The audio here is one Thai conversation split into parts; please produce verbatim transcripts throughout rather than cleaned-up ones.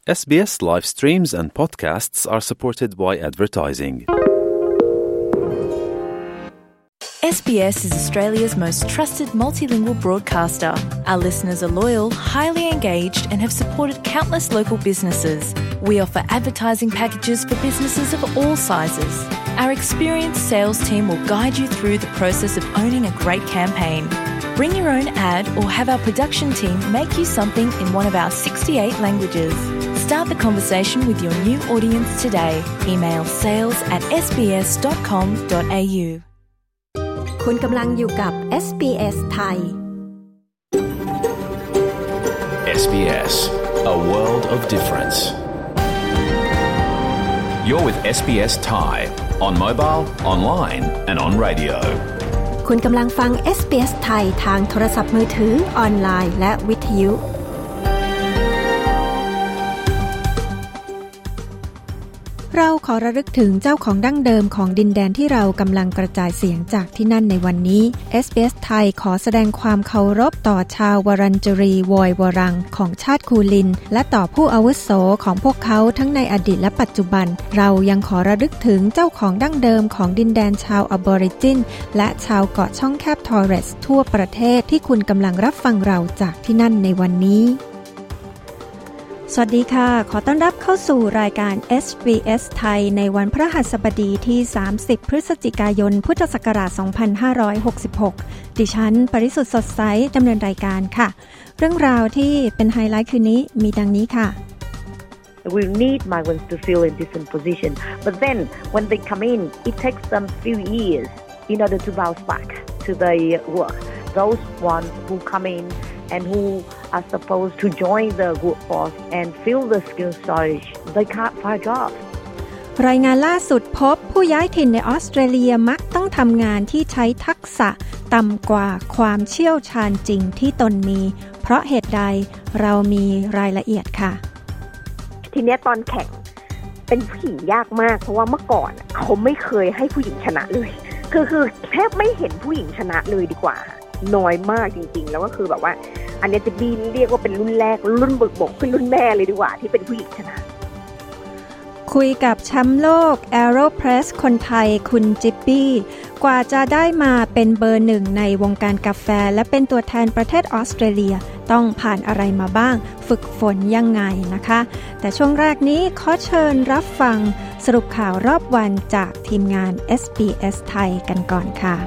S B S live streams and podcasts are supported by advertising. S B S is Australia's most trusted multilingual broadcaster. Our listeners are loyal, highly engaged, and have supported countless local businesses. We offer advertising packages for businesses of all sizes. Our experienced sales team will guide you through the process of owning a great campaign. Bring your own ad or have our production team make you something in one of our sixty-eight languages. Start the conversation with your new audience today. Email sales at s b s dot com dot a u คุณกำลังอยู่กับ เอส บี เอส ไทยเอส บี เอส A world of difference. You're with เอส บี เอส Thai on mobile, online and on radio. คุณกำลังฟัง เอส บี เอส ไทยทางโทรศัพท์มือถือออนไลน์และวิทยุเราขอระลึกถึงเจ้าของดั้งเดิมของดินแดนที่เรากำลังกระจายเสียงจากที่นั่นในวันนี้ เอส บี เอส ไทยขอแสดงความเคารพต่อชาววรัญจรีวอยวรังของชาติคูลินและต่อผู้อาวุโสของพวกเขาทั้งในอดีตและปัจจุบันเรายังขอระลึกถึงเจ้าของดั้งเดิมของดินแดนชาวอบอริจินและชาวเกาะช่องแคบทอร์เรสทั่วประเทศที่คุณกำลังรับฟังเราจากที่นั่นในวันนี้สวัสดีค่ะขอต้อนรับเข้าสู่รายการ เอส บี เอส ไทยในวันพฤหัสบดีที่สามสิบพฤศจิกายนพุทธศักราชสองพันห้าร้อยหกสิบหกดิฉันปริสุทธิ์สดใสดำเนินรายการค่ะเรื่องราวที่เป็นไฮไลท์คืนนี้มีดังนี้ค่ะ We need migrants to fill in different positions, but then when they come in, it takes them few years in order to bounce back to their work. Those ones who come in and who are supposed to join the workforce and fill the skill shortage, they can't find jobs. รายงานล่าสุดพบผู้ย้ายถิ่นในออสเตรเลียมักต้องทำงานที่ใช้ทักษะต่ำกว่าความเชี่ยวชาญจริงที่ตนมีเพราะเหตุใดเรามีรายละเอียดค่ะทีนี้ตอนแข่งเป็นผู้หญิงยากมากเพราะว่าเมื่อก่อนเขาไม่เคยให้ผู้หญิงชนะเลยคือคือแทบไม่เห็นผู้หญิงชนะเลยดีกว่าน้อยมากจริงๆแล้วก็คือแบบว่าอันนี้จะบีนเรียกว่าเป็นรุ่นแรกรุ่นบึกบกขึ้นรุ่นแม่เลยดีกว่าที่เป็นผู้หญิงชนะคุยกับแชมป์โลก Aeropress คนไทยคุณจิ๊บบี้กว่าจะได้มาเป็นเบอร์หนึ่งในวงการกาแฟและเป็นตัวแทนประเทศออสเตรเลียต้องผ่านอะไรมาบ้างฝึกฝนยังไงนะคะแต่ช่วงแรกนี้ขอเชิญรับฟังสรุปข่าวรอบวันจากทีมงาน เอส บี เอส ไทยกันก่อนค่ะ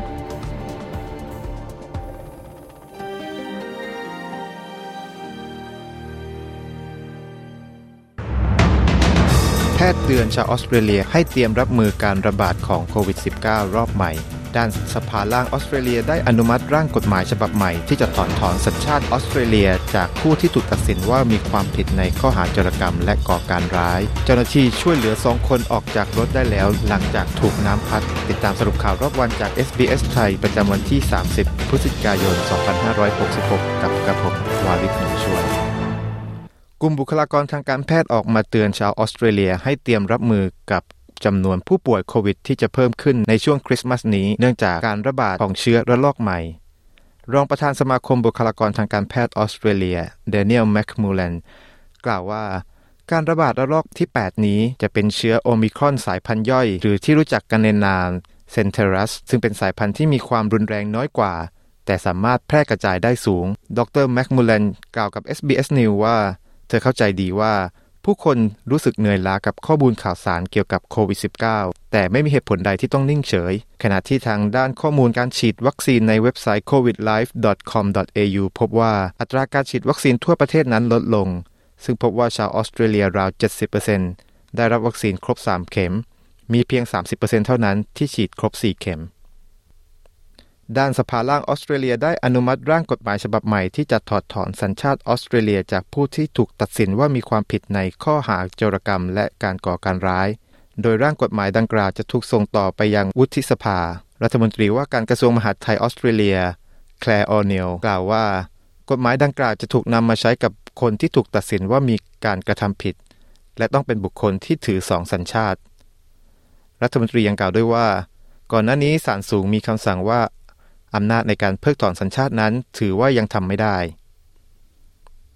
แพทย์เตือนชาวออสเตรเลียให้เตรียมรับมือการระบาดของโควิด สิบเก้า รอบใหม่ด้านสภาล่างออสเตรเลียได้อนุมัติร่างกฎหมายฉบับใหม่ที่จะถอนถอนสัญชาติออสเตรเลียจากผู้ที่ถูกตัดสินว่ามีความผิดในข้อหาโจรกรรมและก่อการร้ายเจ้าหน้าที่ช่วยเหลือสองคนออกจากรถได้แล้วหลังจากถูกน้ำพัดติดตามสรุปข่าวรอบวันจาก เอส บี เอส ไทยประจำวันที่สามสิบพฤศจิกายนสองพันห้าร้อยหกสิบหกกับกระผมวาริศ หนูช่วยกลุ่มบุคลากรทางการแพทย์ออกมาเตือนชาวออสเตรเลียให้เตรียมรับมือกับจำนวนผู้ป่วยโควิดที่จะเพิ่มขึ้นในช่วงคริสต์มาสนี้เนื่องจากการระบาดของเชื้อระลอกใหม่รองประธานสมาคมบุคลากรทางการแพทย์ออสเตรเลียแดเนียลแมคมูแลนกล่าวว่าการระบาดระลอกที่แปดนี้จะเป็นเชื้อโอมิครอนสายพันธุ์ย่อยหรือที่รู้จักกันในนามเซนเทรัสซึ่งเป็นสายพันธุ์ที่มีความรุนแรงน้อยกว่าแต่สามารถแพร่กระจายได้สูงดรแมคมูแลนกล่าวกับ เอส บี เอส News ว่าเธอเข้าใจดีว่าผู้คนรู้สึกเหนื่อยล้ากับข้อมูลข่าวสารเกี่ยวกับโควิด สิบเก้า แต่ไม่มีเหตุผลใดที่ต้องนิ่งเฉยขณะที่ทางด้านข้อมูลการฉีดวัคซีนในเว็บไซต์ โควิดไลฟ์ ดอท คอม ดอท เอ ยู พบว่าอัตราการฉีดวัคซีนทั่วประเทศนั้นลดลงซึ่งพบว่าชาวออสเตรเลียราว เจ็ดสิบเปอร์เซ็นต์ ได้รับวัคซีนครบสามเข็มมีเพียง สามสิบเปอร์เซ็นต์ เท่านั้นที่ฉีดครบสี่เข็มด้านสภาล่างออสเตรเลียได้อนุมัติร่างกฎหมายฉบับใหม่ที่จะถอดถอนสัญชาติออสเตรเลียจากผู้ที่ถูกตัดสินว่ามีความผิดในข้อหาโจรกรรมและการก่อการร้ายโดยร่างกฎหมายดังกล่าวจะถูกส่งต่อไปยังวุฒิสภารัฐมนตรีว่าการกระทรวงมหาดไทยออสเตรเลียแคลร์ออนิลกล่าวว่ากฎหมายดังกล่าวจะถูกนำมาใช้กับคนที่ถูกตัดสินว่ามีการกระทำผิดและต้องเป็นบุคคลที่ถือสองสัญชาติรัฐมนตรียังกล่าวด้วยว่าก่อนหน้านี้ศาลสูงมีคำสั่งว่าอำนาจในการเพิกถอนสัญชาตินั้นถือว่ายังทำไม่ได้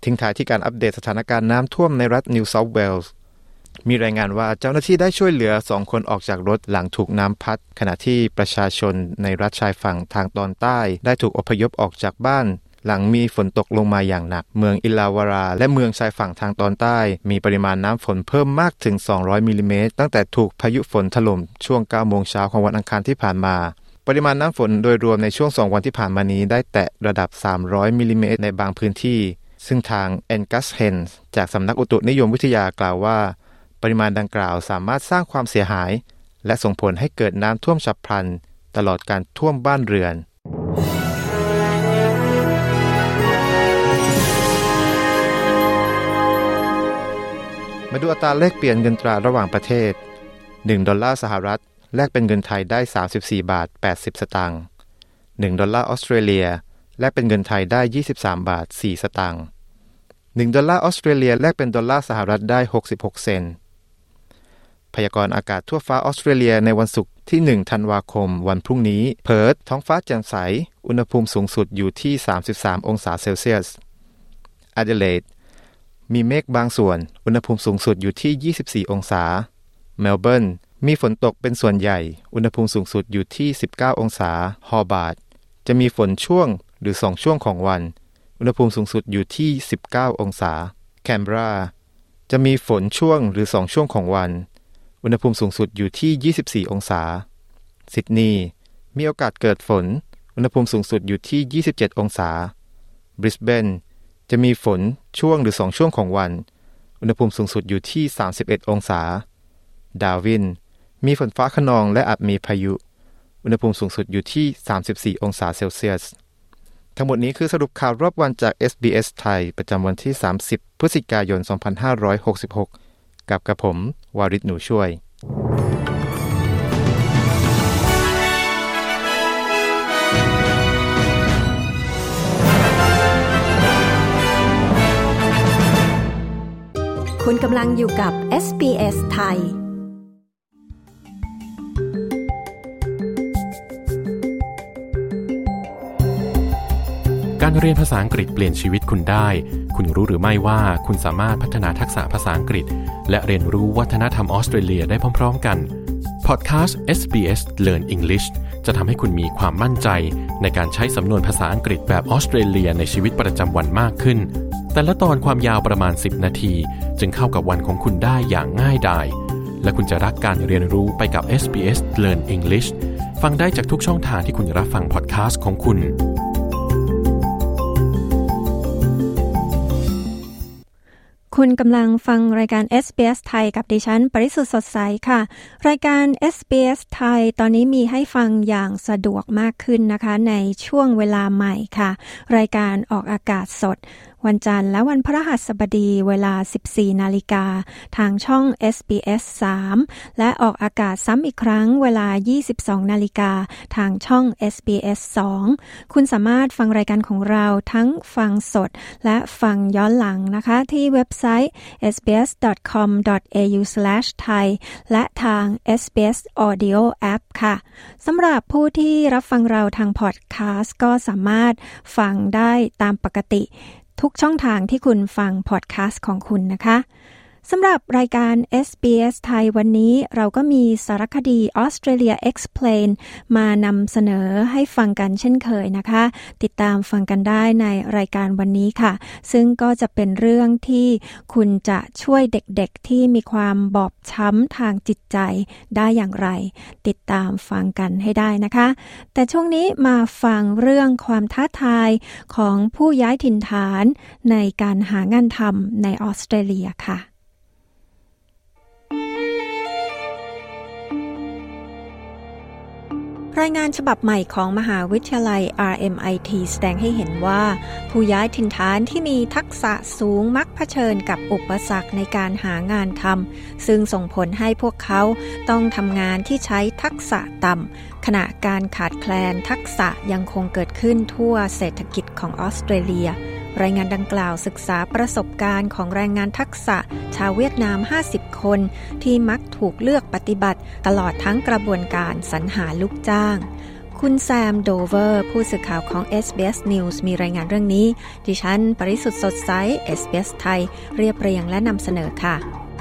ทิ้งท้ายที่การอัปเดตสถานการณ์น้ำท่วมในรัฐนิวเซาท์เวลส์มีรายงานว่าเจ้าหน้าที่ได้ช่วยเหลือสองคนออกจากรถหลังถูกน้ำพัดขณะที่ประชาชนในรัฐชายฝั่งทางตอนใต้ได้ถูกอพยพออกจากบ้านหลังมีฝนตกลงมาอย่างหนักเมืองอิลาวาราและเมืองชายฝั่งทางตอนใต้มีปริมาณน้ำฝนเพิ่มมากถึงสองร้อยมิลลิเมตรตั้งแต่ถูกพายุฝนถล่มช่วง เก้าโมงเช้าของวันอังคารที่ผ่านมาปริมาณน้ำฝนโดยรวมในช่วงสองวันที่ผ่านมานี้ได้แตะระดับสามร้อยมิลลิเมตรในบางพื้นที่ซึ่งทางแอนกัสเฮนส์จากสำนักอุตุนิยมวิทยากล่าวว่าปริมาณดังกล่าวสามารถสร้างความเสียหายและส่งผลให้เกิดน้ำท่วมฉับพลันตลอดการท่วมบ้านเรือนมาดูอัตราแลกเปลี่ยนเงินตราระหว่างประเทศหนึ่งดอลลาร์สหรัฐแลกเป็นเงินไทยได้สามสิบสี่บาทแปดสิบสตางค์หนึ่งดอลลาร์ออสเตรเลียแลกเป็นเงินไทยได้ยี่สิบสามบาทสี่สตางค์หนึ่งดอลลาร์ออสเตรเลียแลกเป็นดอลลาร์สหรัฐได้หกสิบหกเซนต์พยากรณ์อากาศทั่วฟ้าออสเตรเลียในวันศุกร์ที่หนึ่งธันวาคมวันพรุ่งนี้เพิร์ธท้องฟ้าแจ่มใสอุณหภูมิสูงสุดอยู่ที่สามสิบสามองศาเซลเซียสแอดิเลดมีเมฆบางส่วนอุณหภูมิสูงสุดอยู่ที่ยี่สิบสี่องศาเมลเบิร์นมีฝนตกเป็นส่วนใหญ่อุณหภูมิสูงสุดอยู่ที่สิบเก้าองศาฮอบาร์ตจะมีฝนช่วงหรือสองช่วงของวันอุณหภูมิสูงสุดอยู่ที่สิบเก้าองศาแคนเบราจะมีฝนช่วงหรือสองช่วงของวันอุณหภูมิสูงสุดอยู่ที่ยี่สิบสี่องศาซิดนีย์มีโอกาสเกิดฝนอุณหภูมิสูงสุดอยู่ที่ยี่สิบเจ็ดองศาบริสเบนจะมีฝนช่วงหรือสองช่วงของวันอุณหภูมิสูงสุดอยู่ที่สามสิบเอ็ดองศาดาร์วินมีฝนฟ้าคะนองและอาจมีพายุอุณหภูมิสูงสุดอยู่ที่สามสิบสี่องศาเซลเซียสทั้งหมดนี้คือสรุปข่าวรอบวันจาก เอส บี เอส ไทยประจำวันที่สามสิบพฤศจิกายนสองพันห้าร้อยหกสิบหกกับกระผมวาริศหนูช่วยคุณกำลังอยู่กับ เอส บี เอส ไทยการเรียนภาษาอังกฤษเปลี่ยนชีวิตคุณได้คุณรู้หรือไม่ว่าคุณสามารถพัฒนาทักษะภาษาอังกฤษและเรียนรู้วัฒนธรรมออสเตรเลียได้พร้อมๆกันพอดแคสต์ เอส บี เอส Learn English จะทำให้คุณมีความมั่นใจในการใช้สำนวนภาษาอังกฤษแบบออสเตรเลียในชีวิตประจำวันมากขึ้นแต่ละตอนความยาวประมาณสิบนาทีจึงเข้ากับวันของคุณได้อย่างง่ายดายและคุณจะรักการเรียนรู้ไปกับ เอส บี เอส Learn English ฟังได้จากทุกช่องทางที่คุณรับฟังพอดแคสต์ของคุณคุณกำลังฟังรายการ เอส บี เอส ไทยกับดิฉันปริสุทธิ์สดใสค่ะรายการ เอส บี เอส ไทยตอนนี้มีให้ฟังอย่างสะดวกมากขึ้นนะคะในช่วงเวลาใหม่ค่ะรายการออกอากาศสดวันจันทร์และวันพฤหัสบดีเวลา สิบสี่นาฬิกาทางช่อง เอส บี เอส สาม และออกอากาศซ้ำอีกครั้งเวลา ยี่สิบสองนาฬิกาทางช่อง เอส บี เอส สอง คุณสามารถฟังรายการของเราทั้งฟังสดและฟังย้อนหลังนะคะที่เว็บไซต์ เอส บี เอส ดอท คอม ดอท เอ ยู สแลช ไทย และทาง เอส บี เอส Audio App ค่ะสำหรับผู้ที่รับฟังเราทางพอดคาสต์ก็สามารถฟังได้ตามปกติทุกช่องทางที่คุณฟังพอดคาสต์ของคุณนะคะสำหรับรายการ เอส บี เอส ไทยวันนี้เราก็มีสารคดี Australia Explain มานำเสนอให้ฟังกันเช่นเคยนะคะติดตามฟังกันได้ในรายการวันนี้ค่ะซึ่งก็จะเป็นเรื่องที่คุณจะช่วยเด็กๆที่มีความบอบช้ำทางจิตใจได้อย่างไรติดตามฟังกันให้ได้นะคะแต่ช่วงนี้มาฟังเรื่องความท้าทายของผู้ย้ายถิ่นฐานในการหางานทำในออสเตรเลียค่ะรายงานฉบับใหม่ของมหาวิทยาลัย อาร์ เอ็ม ไอ ที แสดงให้เห็นว่าผู้ย้ายถิ่นฐานที่มีทักษะสูงมักเผชิญกับอุปสรรคในการหางานทำซึ่งส่งผลให้พวกเขาต้องทำงานที่ใช้ทักษะต่ำขณะการขาดแคลนทักษะยังคงเกิดขึ้นทั่วเศรษฐกิจของออสเตรเลียรายงานดังกล่าวศึกษาประสบการณ์ของแรงงานทักษะชาวเวียดนามห้าสิบคนที่มักถูกเลือกปฏิบัติตลอดทั้งกระบวนการสรรหาลูกจ้างคุณแซมโดเวอร์ผู้สื่อข่าวของ เอส บี เอส News มีรายงานเรื่องนี้ดิฉันปริสุทธิ์สดใส เอส บี เอส ไทยเรียบเรียงและนำเสนอค่ะ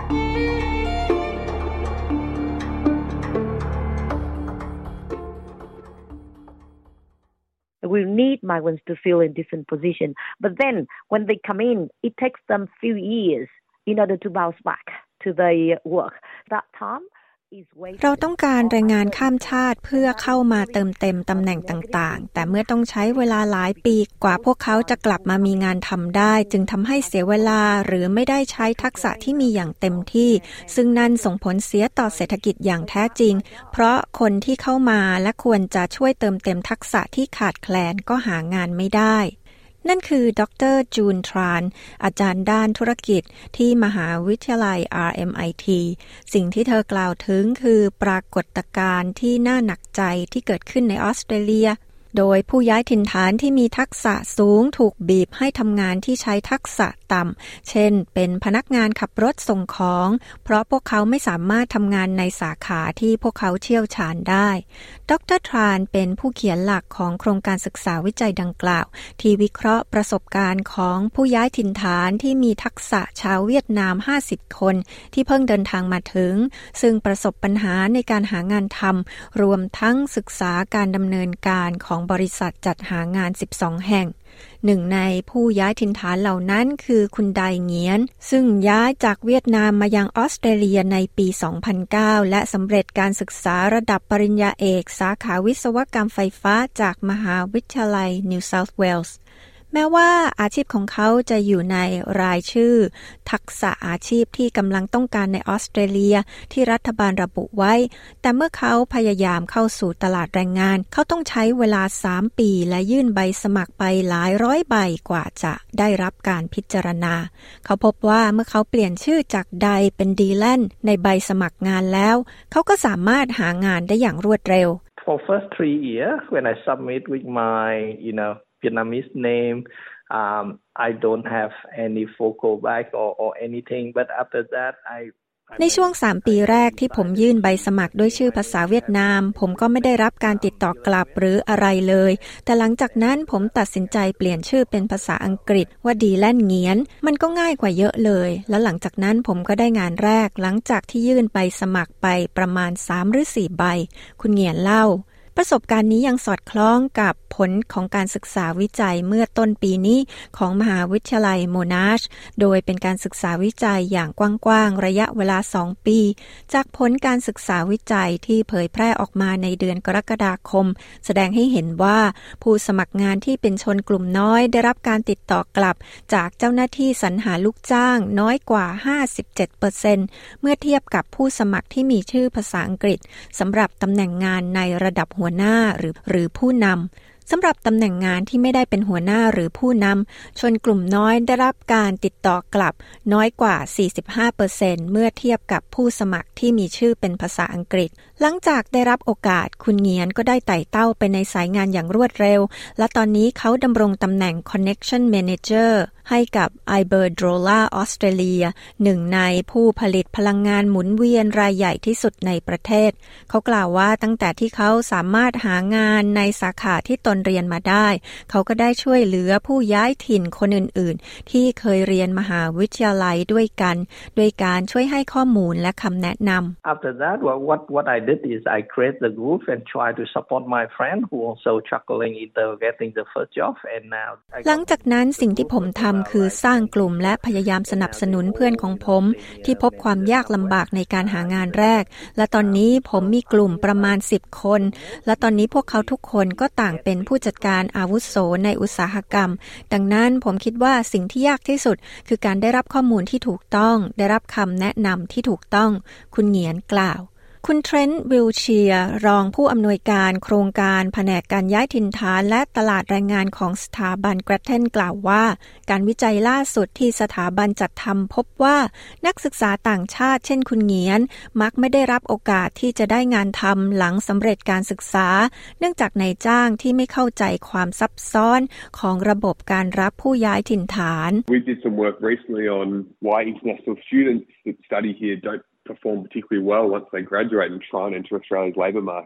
We need migrants to fill in different positions, but then when they come in, it takes them few years in order to bounce back to their work. That time เราต้องการแรงงานข้ามชาติเพื่อเข้ามาเติมเต็มตำแหน่งต่างๆแต่เมื่อต้องใช้เวลาหลายปีกว่าพวกเขาจะกลับมามีงานทำได้จึงทำให้เสียเวลาหรือไม่ได้ใช้ทักษะที่มีอย่างเต็มที่ซึ่งนั่นส่งผลเสียต่อเศรษฐกิจอย่างแท้จริงเพราะคนที่เข้ามาและควรจะช่วยเติมเต็มทักษะที่ขาดแคลนก็หางานไม่ได้นั่นคือดร.จูนทรานอาจารย์ด้านธุรกิจที่มหาวิทยาลัย อาร์ เอ็ม ไอ ที สิ่งที่เธอกล่าวถึงคือปรากฏการณ์ที่น่าหนักใจที่เกิดขึ้นในออสเตรเลียโดยผู้ย้ายถิ่นฐานที่มีทักษะสูงถูกบีบให้ทำงานที่ใช้ทักษะต่ำเช่นเป็นพนักงานขับรถส่งของเพราะพวกเขาไม่สามารถทำงานในสาขาที่พวกเขาเชี่ยวชาญได้ดร.ทรานเป็นผู้เขียนหลักของโครงการศึกษาวิจัยดังกล่าวที่วิเคราะห์ประสบการณ์ของผู้ย้ายถิ่นฐานที่มีทักษะชาวเวียดนามห้าสิบคนที่เพิ่งเดินทางมาถึงซึ่งประสบปัญหาในการหางานทำรวมทั้งศึกษาการดำเนินการของบริษัทจัดหางานสิบสองแห่งหนึ่งในผู้ย้ายถิ่นฐานเหล่านั้นคือคุณไดเงียนซึ่งย้ายจากเวียดนามมายังออสเตรเลียในปีสองพันเก้าและสำเร็จการศึกษาระดับปริญญาเอกสาขาวิศวกรรมไฟฟ้าจากมหาวิทยาลัยนิวเซาท์เวลส์แม้ว่าอาชีพของเขาจะอยู่ในรายชื่อทักษะอาชีพที่กำลังต้องการในออสเตรเลียที่รัฐบาลระบุไว้แต่เมื่อเขาพยายามเข้าสู่ตลาดแรงงานเขาต้องใช้เวลาสามปีและยื่นใบสมัครไปหลายร้อยใบกว่าจะได้รับการพิจารณาเขาพบว่าเมื่อเขาเปลี่ยนชื่อจากไดเป็นดีแลนในใบสมัครงานแล้วเขาก็สามารถหางานได้อย่างรวดเร็ว For first three years when I submit with my you know Vietnamese name um I don't have any focal back or or anything but after that I ในช่วงสามปีแรกที่ผมยื่นใบสมัครด้วยชื่อภาษาเวียดนามผมก็ไม่ได้รับการติดต่อกลับหรืออะไรเลยแต่หลังจากนั้นผมตัดสินใจเปลี่ยนชื่อเป็นภาษาอังกฤษว่าดีแลนเงียนมันก็ง่ายกว่าเยอะเลยแล้วหลังจากนั้นผมก็ได้งานแรกหลังจากที่ยื่นใบสมัครไปประมาณสามหรือสี่ใบคุณเงียนเล่าประสบการณ์นี้ยังสอดคล้องกับผลของการศึกษาวิจัยเมื่อต้นปีนี้ของมหาวิทยาลัยโมนาชโดยเป็นการศึกษาวิจัยอย่างกว้างๆระยะเวลาสองปีจากผลการศึกษาวิจัยที่เผยแพร่ออกมาในเดือนกรกฎาคมแสดงให้เห็นว่าผู้สมัครงานที่เป็นชนกลุ่มน้อยได้รับการติดต่อกลับจากเจ้าหน้าที่สรรหาลูกจ้างน้อยกว่า ห้าสิบเจ็ดเปอร์เซ็นต์ เมื่อเทียบกับผู้สมัครที่มีชื่อภาษาอังกฤษสำหรับตำแหน่งงานในระดับหัวหน้าหรือหรือผู้นำสำหรับตำแหน่งงานที่ไม่ได้เป็นหัวหน้าหรือผู้นำชนกลุ่มน้อยได้รับการติดต่อกลับน้อยกว่า สี่สิบห้าเปอร์เซ็นต์ เมื่อเทียบกับผู้สมัครที่มีชื่อเป็นภาษาอังกฤษหลังจากได้รับโอกาสคุณเงียนก็ได้ไต่เต้าไปในสายงานอย่างรวดเร็วและตอนนี้เขาดำรงตำแหน่ง Connection Manager ให้กับ Iberdrola ออสเตรเลียหนึ่งในผู้ผลิตพลังงานหมุนเวียนรายใหญ่ที่สุดในประเทศเขากล่าวว่าตั้งแต่ที่เขาสามารถหางานในสาขาที่ตนเรียนมาได้เขาก็ได้ช่วยเหลือผู้ย้ายถิ่นคนอื่นๆที่เคยเรียนมหาวิทยาลัยด้วยกันโดยการช่วยให้ข้อมูลและคำแนะนำ After that what what I did is I create the group and try to support my friend who also struggling into getting the first job and now หลังจากนั้นสิ่งที่ผมทำคือสร้างกลุ่มและพยายามสนับสนุนเพื่อนของผมที่พบความยากลำบากในการหางานแรกและตอนนี้ผมมีกลุ่มประมาณสิบคนและตอนนี้พวกเขาทุกคนก็ต่างเป็นผู้จัดการอาวุโสในอุตสาหกรรมดังนั้นผมคิดว่าสิ่งที่ยากที่สุดคือการได้รับข้อมูลที่ถูกต้องได้รับคำแนะนำที่ถูกต้องคุณเงียนกล่าวคุณเทรนต์ วิลเชียร์รองผู้อำนวยการโครงการแผนกการย้ายถิ่นฐานและตลาดแรงงานของสถาบัน Grattan กล่าวว่าการวิจัยล่าสุดที่สถาบันจัดทำพบว่านักศึกษาต่างชาติเช่นคุณเงียนมักไม่ได้รับโอกาสที่จะได้งานทำหลังสำเร็จการศึกษาเนื่องจากนายจ้างที่ไม่เข้าใจความซับซ้อนของระบบการรับผู้ย้ายถิ่นฐาน We did some work recently on why international students that study here don't perform particularly well once they graduate and try and enter Australia's labour market.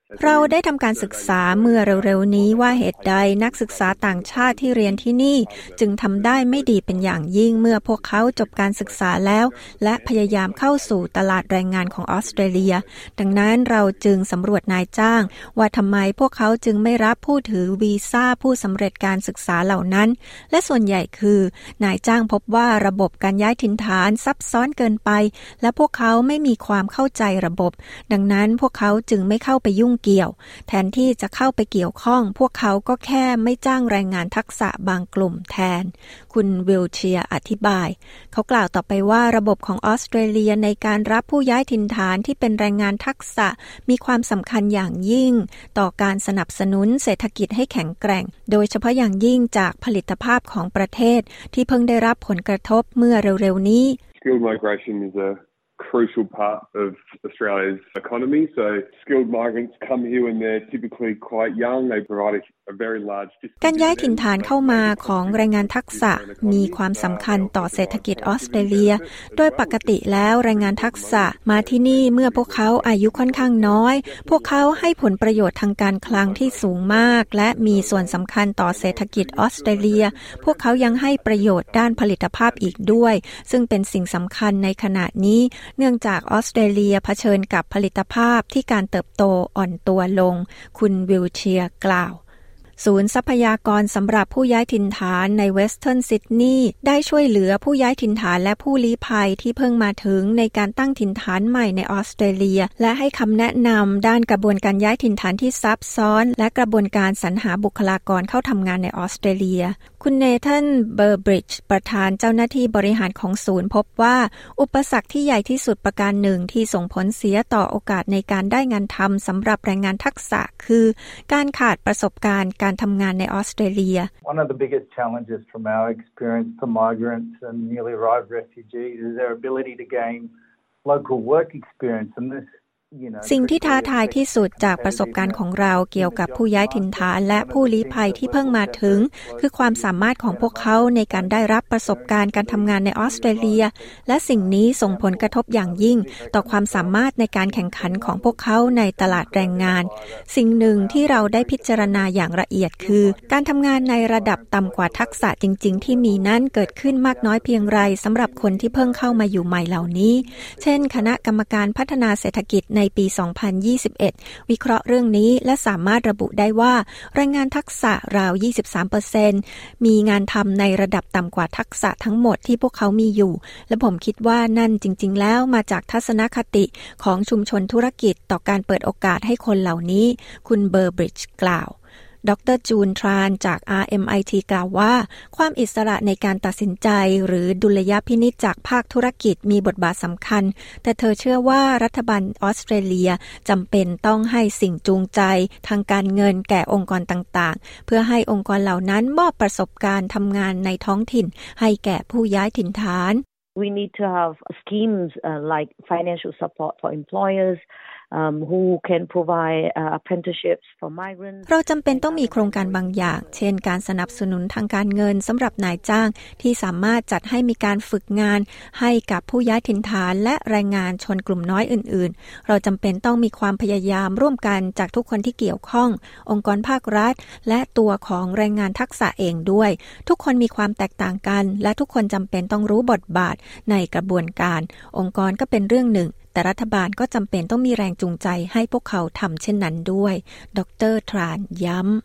เราได้ทำการศึกษาเมื่อเร็วๆนี้ว่าเหตุใดนักศึกษาต่างชาติที่เรียนที่นี่จึงทำได้ไม่ดีเป็นอย่างยิ่งเมื่อพวกเขาจบการศึกษาแล้วและพยายามเข้าสู่ตลาดแรงงานของออสเตรเลียดังนั้นเราจึงสำรวจนายจ้างว่าทำไมพวกเขาจึงไม่รับผู้ถือวีซ่าผู้สำเร็จการศึกษาเหล่านั้นและส่วนใหญ่คือนายจ้างพบว่าระบบการย้ายถิ่นฐานซับซ้อนเกินไปและพวกเขาไม่มีความเข้าใจระบบดังนั้นพวกเขาจึงไม่เข้าไปยุ่งเกี่ยวแทนที่จะเข้าไปเกี่ยวข้องพวกเขาก็แค่ไม่จ้างแรงงานทักษะบางกลุ่มแทนคุณวิลเชียร์อธิบายเขากล่าวต่อไปว่าระบบของออสเตรเลียในการรับผู้ย้ายถิ่นฐานที่เป็นแรงงานทักษะมีความสำคัญอย่างยิ่งต่อการสนับสนุนเศรษฐกิจให้แข็งแกร่งโดยเฉพาะอย่างยิ่งจากผลิตภาพของประเทศที่เพิ่งได้รับผลกระทบเมื่อเร็วๆนี้ Skilled migration is a crucial part of Australia's economy. So skilled migrants come here when they're typically quite young. They provide a, a very large การย้ายถิ่นฐานเข้ามาของแรงงานทักษะมีความสำคัญต่อเศรษฐกิจออสเตรเลียโดยปกติแล้วแรงงานทักษะมาที่นี่เมื่อพวกเขาอายุค่อนข้างน้อยพวกเขาให้ผลประโยชน์ทางการคลังที่สูงมากและมีส่วนสำคัญต่อเศรษฐกิจออสเตรเลียพวกเขายังให้ประโยชน์ด้านผลิตภาพอีกด้วยซึ่งเป็นสิ่งสำคัญในขณะนี้เนื่องจากออสเตรเลียเผชิญกับผลิตภาพที่การเติบโตอ่อนตัวลงคุณวิลเชียร์กล่าวศูนย์ทรัพยากรสำหรับผู้ย้ายถิ่นฐานในเวสเทิร์นซิดนีย์ได้ช่วยเหลือผู้ย้ายถิ่นฐานและผู้ลี้ภัยที่เพิ่งมาถึงในการตั้งถิ่นฐานใหม่ในออสเตรเลียและให้คำแนะนำด้านกระบวนการย้ายถิ่นฐานที่ซับซ้อนและกระบวนการสรรหาบุคลากรเข้าทำงานในออสเตรเลียคุณเนเธนเบอร์บริดจ์ประธานเจ้าหน้าที่บริหารของศูนย์พบว่าอุปสรรคที่ใหญ่ที่สุดประการหนึ่งที่ส่งผลเสียต่อโอกาสในการได้งานทำสำหรับแรงงานทักษะคือการขาดประสบการณ์การทำงานในออสเตรเลีย One of the biggest challenges from our experience for migrants and newly arrived refugees is their ability to gain local work experience and this สิ่งที่ท้าทายที่สุดจากประสบการณ์ของเราเกี่ยวกับผู้ย้ายถิ่นฐานและผู้ลี้ภัยที่เพิ่งมาถึงคือความสามารถของพวกเขาในการได้รับประสบการณ์การทำงานในออสเตรเลียและสิ่งนี้ส่งผลกระทบอย่างยิ่งต่อความสามารถในการแข่งขันของพวกเขาในตลาดแรงงานสิ่งหนึ่งที่เราได้พิจารณาอย่างละเอียดคือการทำงานในระดับต่ำกว่าทักษะจริงๆที่มีนั้นเกิดขึ้นมากน้อยเพียงไรสำหรับคนที่เพิ่งเข้ามาอยู่ใหม่เหล่านี้เช่นคณะกรรมการพัฒนาเศรษฐกิจในปีสองพันยี่สิบเอ็ดวิเคราะห์เรื่องนี้และสามารถระบุได้ว่าแรงงานทักษะราว ยี่สิบสามเปอร์เซ็นต์ มีงานทำในระดับต่ำกว่าทักษะทั้งหมดที่พวกเขามีอยู่และผมคิดว่านั่นจริงๆแล้วมาจากทัศนคติของชุมชนธุรกิจต่อการเปิดโอกาสให้คนเหล่านี้คุณเบอร์บริดจ์กล่าวดร.จูนทรานจาก อาร์ เอ็ม ไอ ที กล่าวว่าความอิสระในการตัดสินใจหรือดุลยพินิจจากภาคธุรกิจมีบทบาทสำคัญแต่เธอเชื่อว่ารัฐบาลออสเตรเลียจำเป็นต้องให้สิ่งจูงใจทางการเงินแก่องค์กรต่างๆเพื่อให้องค์กรเหล่านั้นมอบประสบการณ์ทำงานในท้องถิ่นให้แก่ผู้ย้ายถิ่นฐาน We need to have schemes uh, like financial support for employers Um, who can provide uh, apprenticeships for migrants เราจำเป็นต้องมีโครงการบางอย่างเช่นการสนับสนุนทางการเงินสำหรับนายจ้างที่สามารถจัดให้มีการฝึกงานให้กับผู้ย้ายถิ่นฐานและแรงงานชนกลุ่มน้อยอื่นๆเราจำเป็นต้องมีความพยายามร่วมกันจากทุกคนที่เกี่ยวข้ององค์กรภาครัฐและตัวของแรงงานทักษะเองด้วยทุกคนมีความแตกต่างกันและทุกคนจำเป็นต้องรู้บทบาทในกระบวนการองค์กรก็เป็นเรื่องหนึ่งแต่รัฐบาลก็จำเป็นต้องมีแรงจูงใจให้พวกเขาทำเช่นนั้นด้วยดร.ทรานย้ำ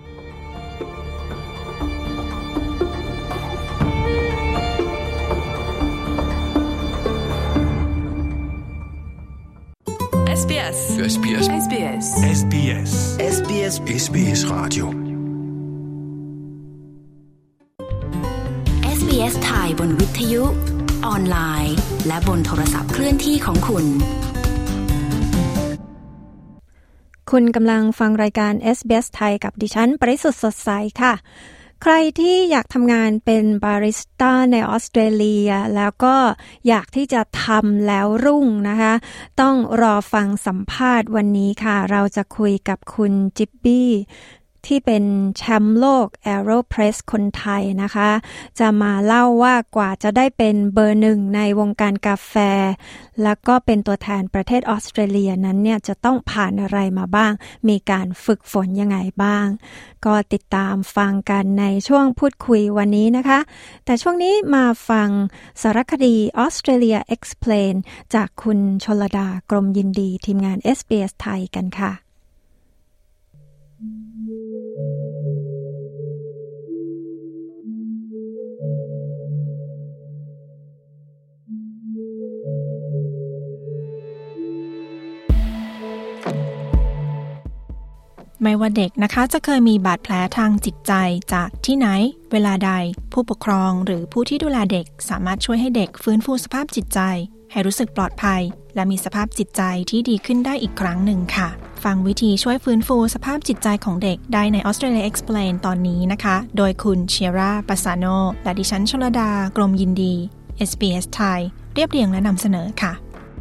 เอส บี เอส เอส บี เอส เอส บี เอส เอส บี เอส เอส บี เอส เอส บี เอส Radio เอส บี เอส ไทยบนวิทยุออนไลน์และบนโทรศัพท์เคลื่อนที่ของคุณคุณกำลังฟังรายการ เอส บี เอส ไทยกับดิฉันปริสุทธิ์สดใสค่ะใครที่อยากทำงานเป็นบาริสต้าในออสเตรเลียแล้วก็อยากที่จะทำแล้วรุ่งนะคะต้องรอฟังสัมภาษณ์วันนี้ค่ะเราจะคุยกับคุณจิบบี้ที่เป็นแชมป์โลก Aeropress คนไทยนะคะจะมาเล่าว่ากว่าจะได้เป็นเบอร์หนึ่งในวงการกาแฟแล้วก็เป็นตัวแทนประเทศออสเตรเลียนั้นเนี่ยจะต้องผ่านอะไรมาบ้างมีการฝึกฝนยังไงบ้างก็ติดตามฟังกันในช่วงพูดคุยวันนี้นะคะแต่ช่วงนี้มาฟังสารคดี Australia Explain จากคุณชลดากรมยินดีทีมงาน เอส บี เอส ไทยกันค่ะไม่ว่าเด็กนะคะจะเคยมีบาดแผลทางจิตใจจากที่ไหนเวลาใดผู้ปกครองหรือผู้ที่ดูแลเด็กสามารถช่วยให้เด็กฟื้นฟูสภาพจิตใจให้รู้สึกปลอดภัยและมีสภาพจิตใจที่ดีขึ้นได้อีกครั้งหนึ่งค่ะฟังวิธีช่วยฟื้นฟูสภาพจิตใจของเด็กได้ใน Australia Explain ตอนนี้นะคะโดยคุณเชียร่าปัสซาโนและดิฉันชลดากรมยินดี เอส บี เอส ไทยเรียบเรียงและนำเสนอค่ะ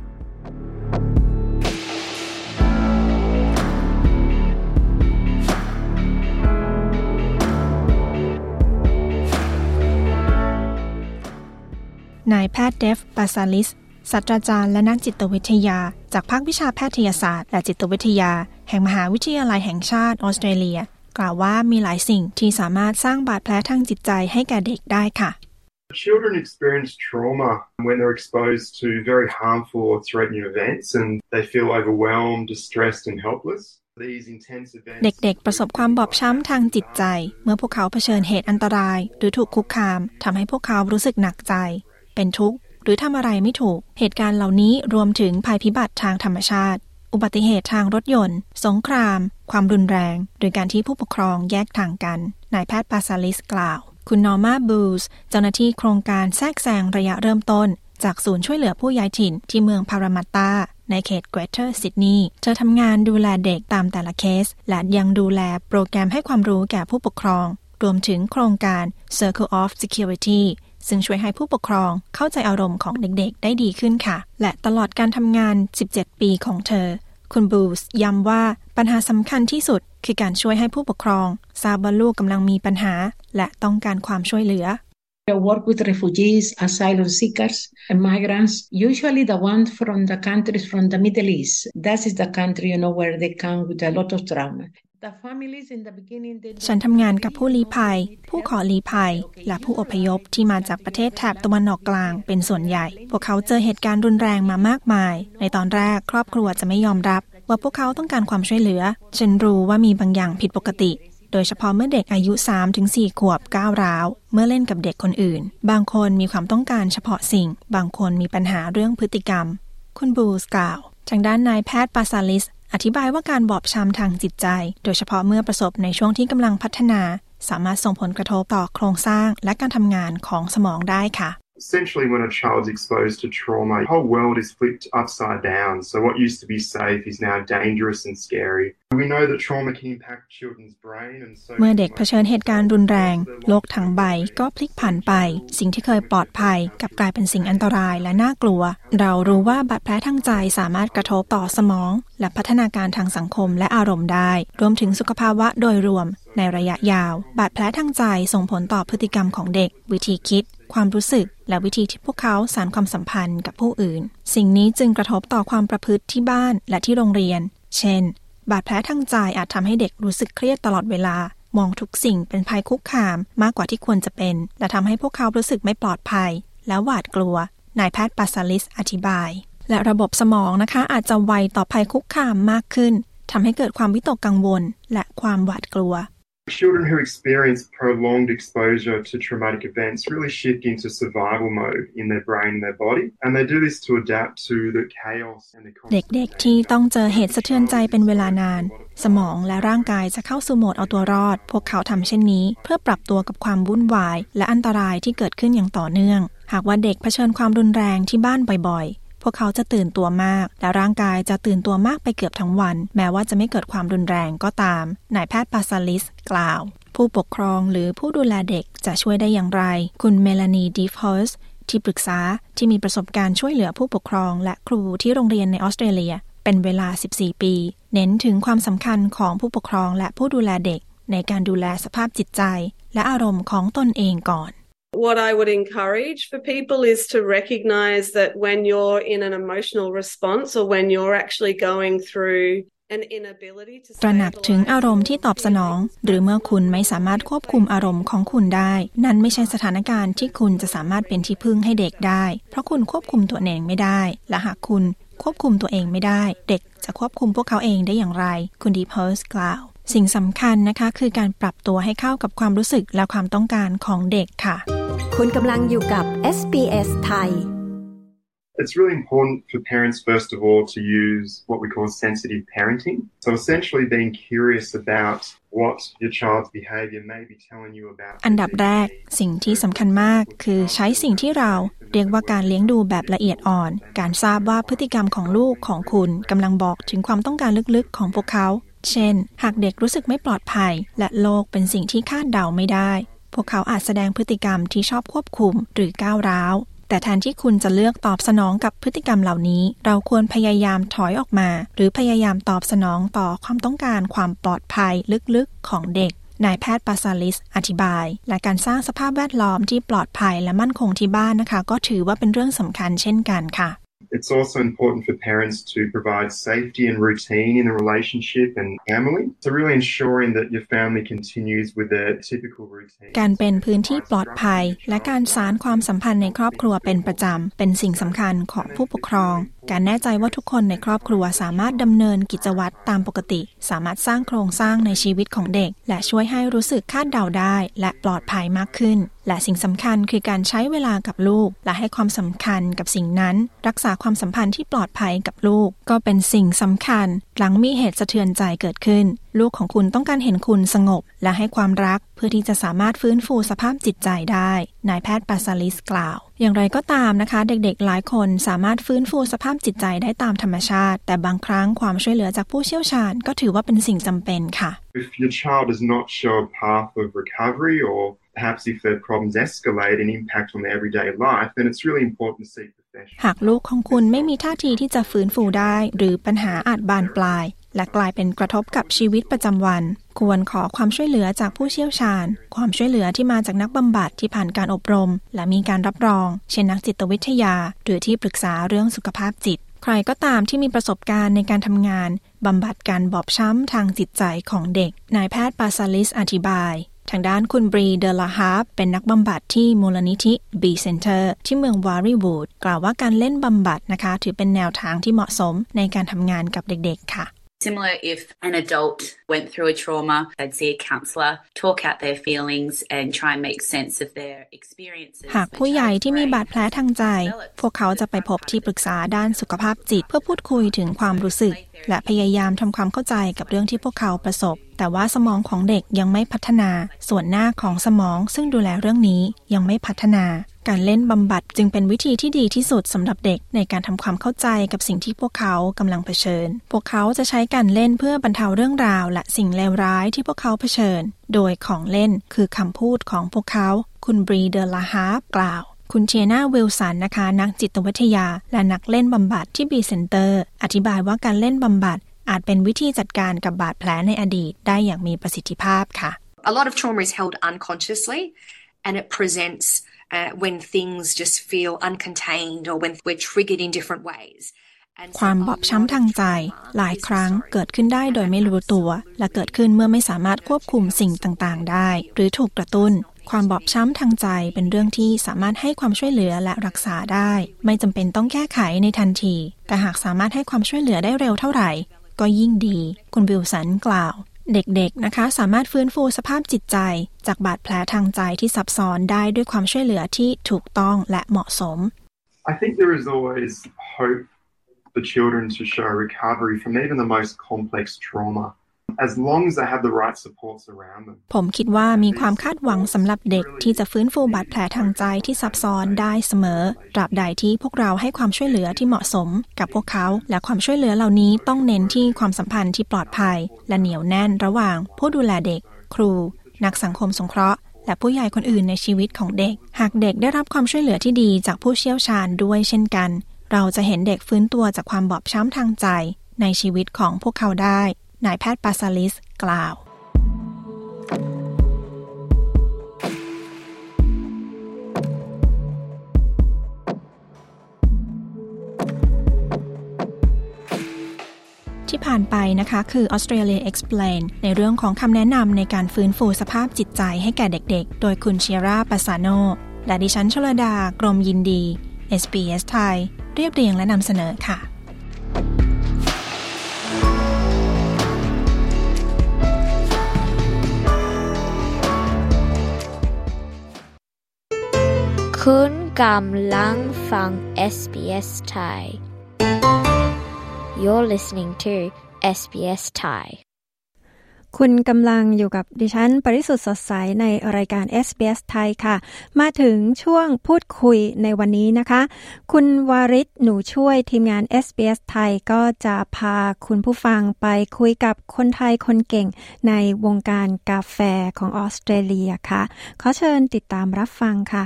นายแพทย์เดฟปาซาลิสศาสตราจารย์และนักจิตวิทยาจากภาควิชาแพทยศาสตร์และจิตวิทยาแห่งมหาวิทยาลัยแห่งชาติออสเตรเลียกล่าวว่ามีหลายสิ่งที่สามารถสร้างบาดแผลทางจิตใจให้แก่เด็กได้ค่ะ Children experience trauma when they're exposed to very harmful or threatening events and they feel overwhelmed, distressed and helpless. เด็กๆประสบความบอบช้ำทางจิตใจเมื่อพวกเขาเผชิญเหตุอันตรายหรือถูกคุกคามทำให้พวกเขารู้สึกหนักใจเป็นทุกข์หรือทำอะไรไม่ถูกเหตุการณ์เหล่านี้รวมถึงภัยพิบัติทางธรรมชาติอุบัติเหตุทางรถยนต์สงครามความรุนแรงหรือการที่ผู้ปกครองแยกทางกันนายแพทย์ปาซาลิสกล่าวคุณนอร์มาบูสเจ้าหน้าที่โครงการแทรกแซงระยะเริ่มต้นจากศูนย์ช่วยเหลือผู้ย้ายถิ่นที่เมืองพารามัตตาในเขตเกรเทอร์ซิดนีย์เธอทำงานดูแลเด็กตามแต่ละเคสและยังดูแลโปรแกรมให้ความรู้แก่ผู้ปกครองรวมถึงโครงการ Circle of Security ซึ่งช่วยให้ผู้ปกครองเข้าใจอารมณ์ของเด็กๆได้ดีขึ้นค่ะและตลอดการทำงานสิบเจ็ดปีของเธอคุณบูสย้ำว่าปัญหาสำคัญที่สุดคือการช่วยให้ผู้ปกครองทราบว่าลูกกำลังมีปัญหาและต้องการความช่วยเหลือ I work with refugees, asylum seekers, and migrants, usually the ones from the countries from the Middle East. That is the country, you know, where they come with a lot of trauma. ฉันทำงานกับผู้ลี้ภัยผู้ขอลี้ภัยและผู้อพยพที่มาจากประเทศแถบตะวันออกกลางเป็นส่วนใหญ่พวกเขาเจอเหตุการณ์รุนแรงมามากมายในตอนแรกครอบครัวจะไม่ยอมรับว่าพวกเขาต้องการความช่วยเหลือฉันรู้ว่ามีบางอย่างผิดปกติโดยเฉพาะเมื่อเด็กอายุ สามถึงสี่ ขวบก้าวร้าวเมื่อเล่นกับเด็กคนอื่นบางคนมีความต้องการเฉพาะสิ่งบางคนมีปัญหาเรื่องพฤติกรรมคุณบูสกล่าวทางด้านนายแพทย์ปาซาลิสอธิบายว่าการบอบช้ำทางจิตใจโดยเฉพาะเมื่อประสบในช่วงที่กำลังพัฒนาสามารถส่งผลกระทบต่อโครงสร้างและการทำงานของสมองได้ค่ะ Essentially, when a child's exposed to trauma, the whole world is flipped upside down. So what used to be safe is now dangerous and scary. We know that trauma can impact children's brain and so เมื่อเด็กเผชิญเหตุการณ์รุนแรงโลกทั้งใบก็พลิกผันไปสิ่งที่เคยปลอดภัยกลับกลายเป็นสิ่งอันตรายและน่ากลัวเรารู้ว่าบาดแผลทางใจสามารถกระทบต่อสมองและพัฒนาการทางสังคมและอารมณ์ได้รวมถึงสุขภาวะโดยรวมในระยะยาวบาดแผลทางใจส่งผลต่อพฤติกรรมของเด็กวิธีคิดความรู้สึกและวิธีที่พวกเขาสานความสัมพันธ์กับผู้อื่นสิ่งนี้จึงกระทบต่อความประพฤติที่บ้านและที่โรงเรียนเช่นบาดแผลทางใจอาจทำให้เด็กรู้สึกเครียดตลอดเวลามองทุกสิ่งเป็นภัยคุกคามมากกว่าที่ควรจะเป็นและทำให้พวกเขารู้สึกไม่ปลอดภัยและหวาดกลัวนายแพทย์ปาซาลิสอธิบายและระบบสมองนะคะอาจจะไวต่อภัยคุกคามมากขึ้นทำให้เกิดความวิตกกังวลและความหวาดกลัว Children who experience prolonged exposure to traumatic events really shift into survival mode in their brain and their body, and they do this to adapt to the chaos and the เด็กๆที่ต้องเจอเหตุสะเทือนใจเป็นเวลานานสมองและร่างกายจะเข้าสู่โหมดเอาตัวรอดพวกเขาทำเช่นนี้เพื่อปรับตัวกับความวุ่นวายและอันตรายที่เกิดขึ้นอย่างต่อเนื่องหากว่าเด็กเผชิญความรุนแรงที่บ้านบ่อยๆพวกเขาจะตื่นตัวมากและร่างกายจะตื่นตัวมากไปเกือบทั้งวันแม้ว่าจะไม่เกิดความรุนแรงก็ตามนายแพทย์ปาซาลิสกล่าวผู้ปกครองหรือผู้ดูแลเด็กจะช่วยได้อย่างไรคุณเมลานีดีฟเฮิร์สที่ปรึกษาที่มีประสบการณ์ช่วยเหลือผู้ปกครองและครูที่โรงเรียนในออสเตรเลียเป็นเวลาสิบสี่ปีเน้นถึงความสำคัญของผู้ปกครองและผู้ดูแลเด็กในการดูแลสภาพจิตใจและอารมณ์ของตนเองก่อน What I would encourage for people is to recognize that when you're in an emotional response or when you're actually going through an inability to ตระหนักถึงอารมณ์ที่ตอบสนองหรือเมื่อคุณไม่สามารถควบคุมอารมณ์ของคุณได้นั่นไม่ใช่สถานการณ์ที่คุณจะสามารถเป็นที่พึ่งให้เด็กได้เพราะคุณควบคุมตัวเองไม่ได้และหากคุณควบคุมตัวเองไม่ได้เด็กจะควบคุมพวกเขาเองได้อย่างไรคุณดีเพิร์สกล่าวสิ่งสำคัญนะคะคือการปรับตัวให้เข้ากับความรู้สึกและความต้องการของเด็กค่ะคุณกำลังอยู่กับ เอส บี เอส ไทย It's really important for parents, first of all, to use what we call sensitive parenting. So essentially being curious about what your child's behavior may be telling you about. อันดับแรกสิ่งที่สำคัญมากคือใช้สิ่งที่เราเรียกว่าการเลี้ยงดูแบบละเอียดอ่อนการทราบว่าพฤติกรรมของลูกของคุณกำลังบอกถึงความต้องการลึกๆของพวกเขาเช่นหากเด็กรู้สึกไม่ปลอดภัยและโลกเป็นสิ่งที่คาดเดาไม่ได้พวกเขาอาจแสดงพฤติกรรมที่ชอบควบคุมหรือก้าวร้าวแต่แทนที่คุณจะเลือกตอบสนองกับพฤติกรรมเหล่านี้เราควรพยายามถอยออกมาหรือพยายามตอบสนองต่อความต้องการความปลอดภัยลึกๆของเด็กนายแพทย์ปาซาลิสอธิบายและการสร้างสภาพแวดล้อมที่ปลอดภัยและมั่นคงที่บ้านนะคะก็ถือว่าเป็นเรื่องสำคัญเช่นกันค่ะ It's also important for parents to provide safety and routine in the relationship and family. So really ensuring that your family continues with their typical routine. การเป็นพื้นที่ปลอดภัยและการสานความสัมพันธ์ในครอบครัวเป็นประจำเป็นสิ่งสำคัญของผู้ปกครองการแน่ใจว่าทุกคนในครอบครัวสามารถดำเนินกิจวัตรตามปกติสามารถสร้างโครงสร้างในชีวิตของเด็กและช่วยให้รู้สึกคาดเดาได้และปลอดภัยมากขึ้นและสิ่งสำคัญคือการใช้เวลากับลูกและให้ความสำคัญกับสิ่งนั้นรักษาความสัมพันธ์ที่ปลอดภัยกับลูกก็เป็นสิ่งสำคัญหลังมีเหตุสะเทือนใจเกิดขึ้นลูกของคุณต้องการเห็นคุณสงบและให้ความรักเพื่อที่จะสามารถฟื้นฟูสภาพจิตใจได้นายแพทย์ปาซาลิสกล่าวอย่างไรก็ตามนะคะเด็กๆหลายคนสามารถฟื้นฟูสภาพจิตใจได้ตามธรรมชาติแต่บางครั้งความช่วยเหลือจากผู้เชี่ยวชาญก็ถือว่าเป็นสิ่งจำเป็นค่ะ If your child does not show a path of recovery or perhaps if their problems escalate and impact on their everyday life then it's really important to seek professional หากลูกของคุณไม่มีท่าทีที่จะฟื้นฟูได้หรือปัญหาอาจบานปลายและกลายเป็นกระทบกับชีวิตประจำวันควรขอความช่วยเหลือจากผู้เชี่ยวชาญความช่วยเหลือที่มาจากนักบำบัดที่ผ่านการอบรมและมีการรับรองเช่นนักจิตวิทยาหรือที่ปรึกษาเรื่องสุขภาพจิตใครก็ตามที่มีประสบการณ์ในการทำงานบำบัดการบอบช้ำทางจิตใจของเด็กนายแพทย์ปาซาลิสอธิบายทางด้านคุณบรีเดลาฮาร์ฟเป็นนักบำบัดที่มูลนิธิ B Center ที่เมืองวารีวูดกล่าวว่าการเล่นบำบัดนะคะถือเป็นแนวทางที่เหมาะสมในการทำงานกับเด็กๆค่ะ Similar if an adult went through a trauma, they'd see a counsellor, talk out their feelings and try and make sense of their experiences. หากผู้ใหญ่ที่มีบาดแผลทางใจพวกเขาจะไปพบที่ปรึกษาด้านสุขภาพจิตเพื่อพูดคุยถึงความรู้สึกและพยายามทำความเข้าใจกับเรื่องที่พวกเขาประสบแต่ว่าสมองของเด็กยังไม่พัฒนาส่วนหน้าของสมองซึ่งดูแลเรื่องนี้ยังไม่พัฒนาการเล่นบำบัดจึงเป็นวิธีที่ดีที่สุดสำหรับเด็กในการทำความเข้าใจกับสิ่งที่พวกเขากำลังเผชิญพวกเขาจะใช้การเล่นเพื่อบรรเทาเรื่องราวและสิ่งเลวร้ายที่พวกเขาเผชิญโดยของเล่นคือคำพูดของพวกเขาคุณบรีเดลาฮาร์ฟกล่าวคุณเทียนาวิลสันนะคะนักจิตวิทยาและนักเล่นบำบัดที่ B Center อธิบายว่าการเล่นบำบัดอาจเป็นวิธีจัดการกับบาดแผลในอดีตได้อย่างมีประสิทธิภาพค่ะ A lot of trauma is held unconsciously and it presents uh, when things just feel uncontained or when we're triggered in different ways ความบอบช้ำทางใจหลายครั้งเกิดขึ้นได้โดยไม่รู้ตัวและเกิดขึ้นเมื่อไม่สามารถควบคุมสิ่งต่างๆได้หรือถูกกระตุ้นความบอบช้ำทางใจเป็นเรื่องที่สามารถให้ความช่วยเหลือและรักษาได้ไม่จำเป็นต้องแก้ไขในทันทีแต่หากสามารถให้ความช่วยเหลือได้เร็วเท่าไหร่ก็ยิ่งดีคุณวิลสันกล่าวเด็กๆนะคะสามารถฟื้นฟูสภาพจิตใจจากบาดแผลทางใจที่ซับซ้อนได้ด้วยความช่วยเหลือที่ถูกต้องและเหมาะสม I think there is always hope for children to show recovery from even the most complex trauma as long as they have the right supports around them ผมคิดว่ามีความคาดหวังสำหรับเด็กที่จะฟื้นฟูบาดแผลทางใจที่ซับซ้อนได้เสมอตราบใดที่พวกเราให้ความช่วยเหลือที่เหมาะสมกับพวกเขาและความช่วยเหลือเหล่านี้ต้องเน้นที่ความสัมพันธ์ที่ปลอดภัยและเหนียวแน่นระหว่างผู้ดูแลเด็กครูนักสังคมสงเคราะห์และผู้ใหญ่คนอื่นในชีวิตของเด็กหากเด็กได้รับความช่วยเหลือที่ดีจากผู้เชี่ยวชาญด้วยเช่นกันเราจะเห็นเด็กฟื้นตัวจากความบอบช้ำทางใจในชีวิตของพวกเขาได้นายแพทย์ปาซาลิสกล่าวที่ผ่านไปนะคะคือ Australia Explain ในเรื่องของคำแนะนำในการฟื้นฟูสภาพจิตใจให้แก่เด็กๆโดยคุณเชียร่าปาซาโนและดิฉันชลดากรมยินดี เอส บี เอส ไทยเรียบเรียงและนำเสนอค่ะคุณกำลังฟัง เอส บี เอส ไทย You're listening to เอส บี เอส ไทยคุณกำลังอยู่กับดิฉันปริสุทธิ์สดใสในรายการ เอส บี เอส ไทยค่ะมาถึงช่วงพูดคุยในวันนี้นะคะคุณวาริศหนูช่วยทีมงาน เอส บี เอส ไทยก็จะพาคุณผู้ฟังไปคุยกับคนไทยคนเก่งในวงการกาแฟของออสเตรเลียค่ะขอเชิญติดตามรับฟังค่ะ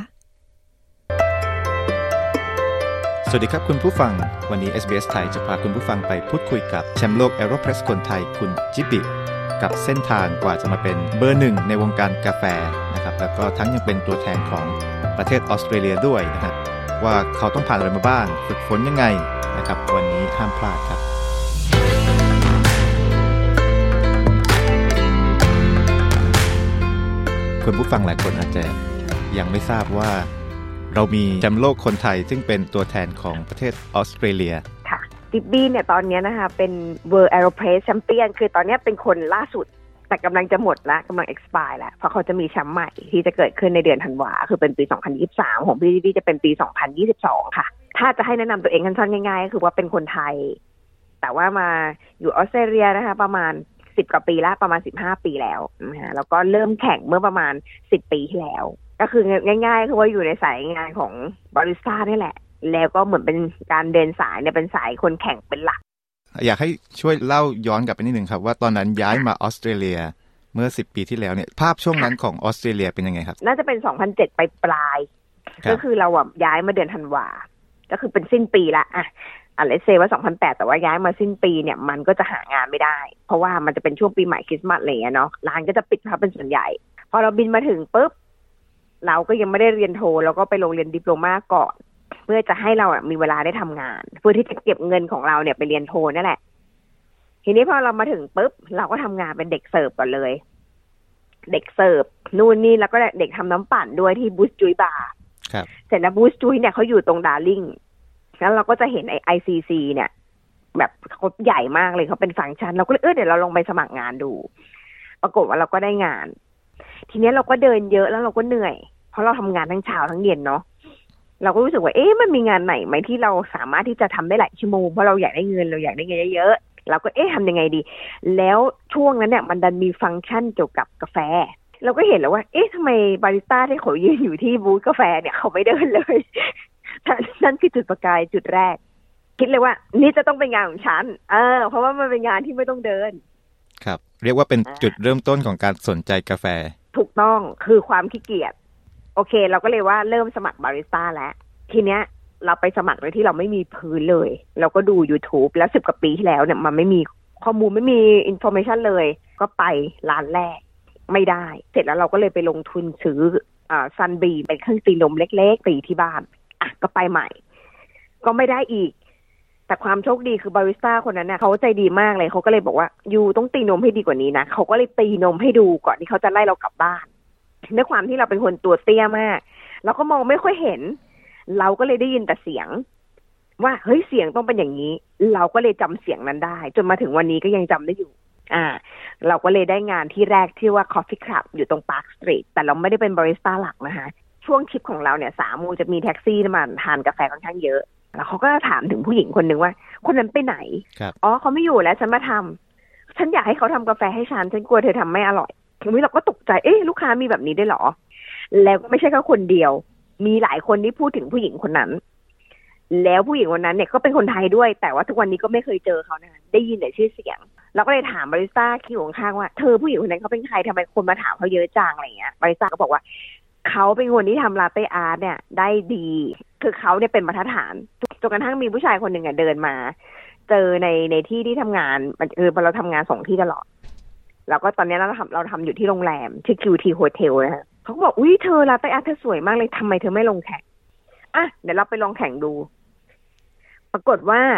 สวัสดีครับคุณผู้ฟังวันนี้ เอส บี เอส ไทยจะพาคุณผู้ฟังไปพูดคุยกับแชมป์โลก Aeropress คนไทยคุณจิบิกับเส้นทางกว่าจะมาเป็นเบอร์หนึ่งในวงการกาแฟนะครับแล้วก็ทั้งยังเป็นตัวแทนของประเทศออสเตรเลียด้วยนะครับว่าเขาต้องผ่านอะไรมาบ้างฝึกฝนยังไงนะครับวันนี้ห้ามพลาดครับคุณผู้ฟังหลายคนอาจจะยังไม่ทราบว่าเรามีแชมป์โลกคนไทยซึ่งเป็นตัวแทนของประเทศออสเตรเลียค่ะจิบบี้เนี่ยตอนนี้นะคะเป็น World Aeropress Champion คือตอนนี้เป็นคนล่าสุดแต่กำลังจะหมดแล้วกำลัง expire แล้วเพราะเขาจะมีแชมป์ใหม่ที่จะเกิดขึ้นในเดือนธันวาคือเป็นปีสองพันยี่สิบสามของพี่จิบบี้จะเป็นปีสองพันยี่สิบสองค่ะถ้าจะให้แนะนำตัวเองสั้นๆง่ายๆก็คือว่าเป็นคนไทยแต่ว่ามาอยู่ออสเตรเลียนะคะประมาณสิบกว่าปีแล้วประมาณสิบห้าปีแล้วนะคะแล้วก็เริ่มแข่งเมื่อประมาณสิบปีที่แล้วก็คือง่ายๆคือว่าอยู่ในสายงานของบาริสต้านี่แหละแล้วก็เหมือนเป็นการเดินสายเนี่ยเป็นสายคนแข่งเป็นหลักอยากให้ช่วยเล่าย้อนกลับไปนิดนึงครับว่าตอนนั้นย้ายมาออสเตรเลียเมื่อสิบปีที่แล้วเนี่ยภาพช่วงนั้นของออสเตรเลียเป็นยังไงครับน่าจะเป็นสองพันเจ็ดไปปลายก็คือเราอ่ะย้ายมาเดือนธันวาก็คือเป็นสิ้นปีละอ่ะอ่ะเลทเซว่าสองพันแปดแต่ว่าย้ายมาสิ้นปีเนี่ยมันก็จะหางานไม่ได้เพราะว่ามันจะเป็นช่วงปีใหม่คริสต์มาสอะไรอย่างเงี้ยเนาะร้านก็จะปิดครับเป็นส่วนใหญ่พอเราบินมาถึงปุ๊บเราก็ยังไม่ได้เรียนโทแล้วก็ไปลงเรียนดิโพลมาก่อนเพื่อจะให้เราอ่ะมีเวลาได้ทำงานเพื่อที่จะเก็บเงินของเราเนี่ยไปเรียนโทนั่นแหละทีนี้พอเรามาถึงปุ๊บเราก็ทำงานเป็นเด็กเสิร์ฟก่อนเลยเด็กเสิร์ฟนู่นนี่แล้วก็เด็กทำน้ำปั่นด้วยที่บูสจุยบาร์เสร็จแล้วบูสจุยเนี่ยเขาอยู่ตรงดาร์ลิงแล้วเราก็จะเห็นไอไอซีซีเนี่ยแบบเขาใหญ่มากเลยเขาเป็นฟังก์ชันเราก็เลยเออเดี๋ยวเราลองไปสมัครงานดูปรากฏว่าเราก็ได้งานทีนี้เราก็เดินเยอะแล้วเราก็เหนื่อยเพราะเราทำงานทั้งเช้าทั้งเย็นเนาะเราก็รู้สึกว่าเอ๊ะมันมีงานไหนไหมที่เราสามารถที่จะทำได้หลายชั่วโมงเพราะเราอยากได้เงินเราอยากได้เงินเยอะๆเราก็เอ๊ะทำยังไงดีแล้วช่วงนั้นเนี่ยมันดันมีฟังก์ชันเกี่ยวกับกาแฟเราก็เห็นแล้วว่าเอ๊ะทำไมบาริสต้าที่เขายืนอยู่ที่บูธกาแฟเนี่ยเขาไม่เดินเลยนั่นคือจุดประกายจุดแรกคิดเลยว่านี่จะต้องเป็นงานของฉันเออเพราะว่ามันเป็นงานที่ไม่ต้องเดินครับเรียกว่าเป็นจุดเริ่มต้นของการสนใจกาแฟถูกต้องคือความขี้เกียจโอเคเราก็เลยว่าเริ่มสมัครบาริสต้าแล้วทีเนี้ยเราไปสมัครโดยที่เราไม่มีพื้นเลยเราก็ดู YouTube แล้วสิบกว่าปีที่แล้วเนี่ยมันไม่มีข้อมูลไม่มีอินโฟเมชันเลยก็ไปร้านแรกไม่ได้เสร็จแล้วเราก็เลยไปลงทุนซื้ออ่าซันบีเป็นเครื่องตีนมเล็กๆตีที่บ้านอ่ะก็ไปใหม่ก็ไม่ได้อีกแต่ความโชคดีคือบาริสต้าคนนั้นเนี่ยเขาใจดีมากเลยเขาก็เลยบอกว่ายูต้องตีนมให้ดีกว่านี้นะเขาก็เลยตีนมให้ดูก่อนที่เขาจะไล่เรากลับบ้านด้วยความที่เราเป็นคนตัวเตี้ยมากเราก็มองไม่ค่อยเห็นเราก็เลยได้ยินแต่เสียงว่าเฮ้ยเสียงต้องเป็นอย่างนี้เราก็เลยจำเสียงนั้นได้จนมาถึงวันนี้ก็ยังจำได้อยู่อ่าเราก็เลยได้งานที่แรกที่ว่า Coffee Club อยู่ตรง Park Street แต่เราไม่ได้เป็นบาริสต้าหลักนะคะช่วงทริปของเราเนี่ยสามโมงจะมีแท็กซี่มาทานกาแฟค่อนข้างเยอะแล้วเขาก็ถามถึงผู้หญิงคนหนึ่งว่าคนนั้นไปไหนอ๋อเขาไม่อยู่แล้วฉันมาทำฉันอยากให้เขาทำกาแฟให้ฉันฉันกลัวเธอทำไม่อร่อยทีนี้เราก็ตกใจเอ๊ะลูกค้ามีแบบนี้ได้หรอแล้วก็ไม่ใช่แค่คนเดียวมีหลายคนที่พูดถึงผู้หญิงคนนั้นแล้วผู้หญิงคนนั้นเนี่ยก็เป็นคนไทยด้วยแต่ว่าทุกวันนี้ก็ไม่เคยเจอเขานะได้ยินแต่ชื่อเสียงเราก็เลยถามบาริสต้าคิวข้างๆว่าเธอผู้หญิงคนนั้นเขาเป็นใครทำไมคนมาถามเขาเยอะจังอะไรเงี้ยบาริสต้าก็บอกว่าเขาเป็นคนที่ทำลาเต้อาร์ตเนี่ยได้ดีคือเขาเนี่ยเป็นมาตรฐานจนกระทั่งมีผู้ชายคนหนึ่งอ่ะเดินมาเจอในในที่ที่ทำงานมันคือเราทำงานสองที่ตลอดแล้วก็ตอนนี้เราทำเราทำอยู่ที่โรงแรมที่ คิว ที Hotel นะฮะเขาบอกอุ้ยเธอลาเต้อาร์ตเธอสวยมากเลยทำไมเธอไม่ลงแข่งอ่ะเดี๋ยวเราไปลองแข่งดูปรากฏว่า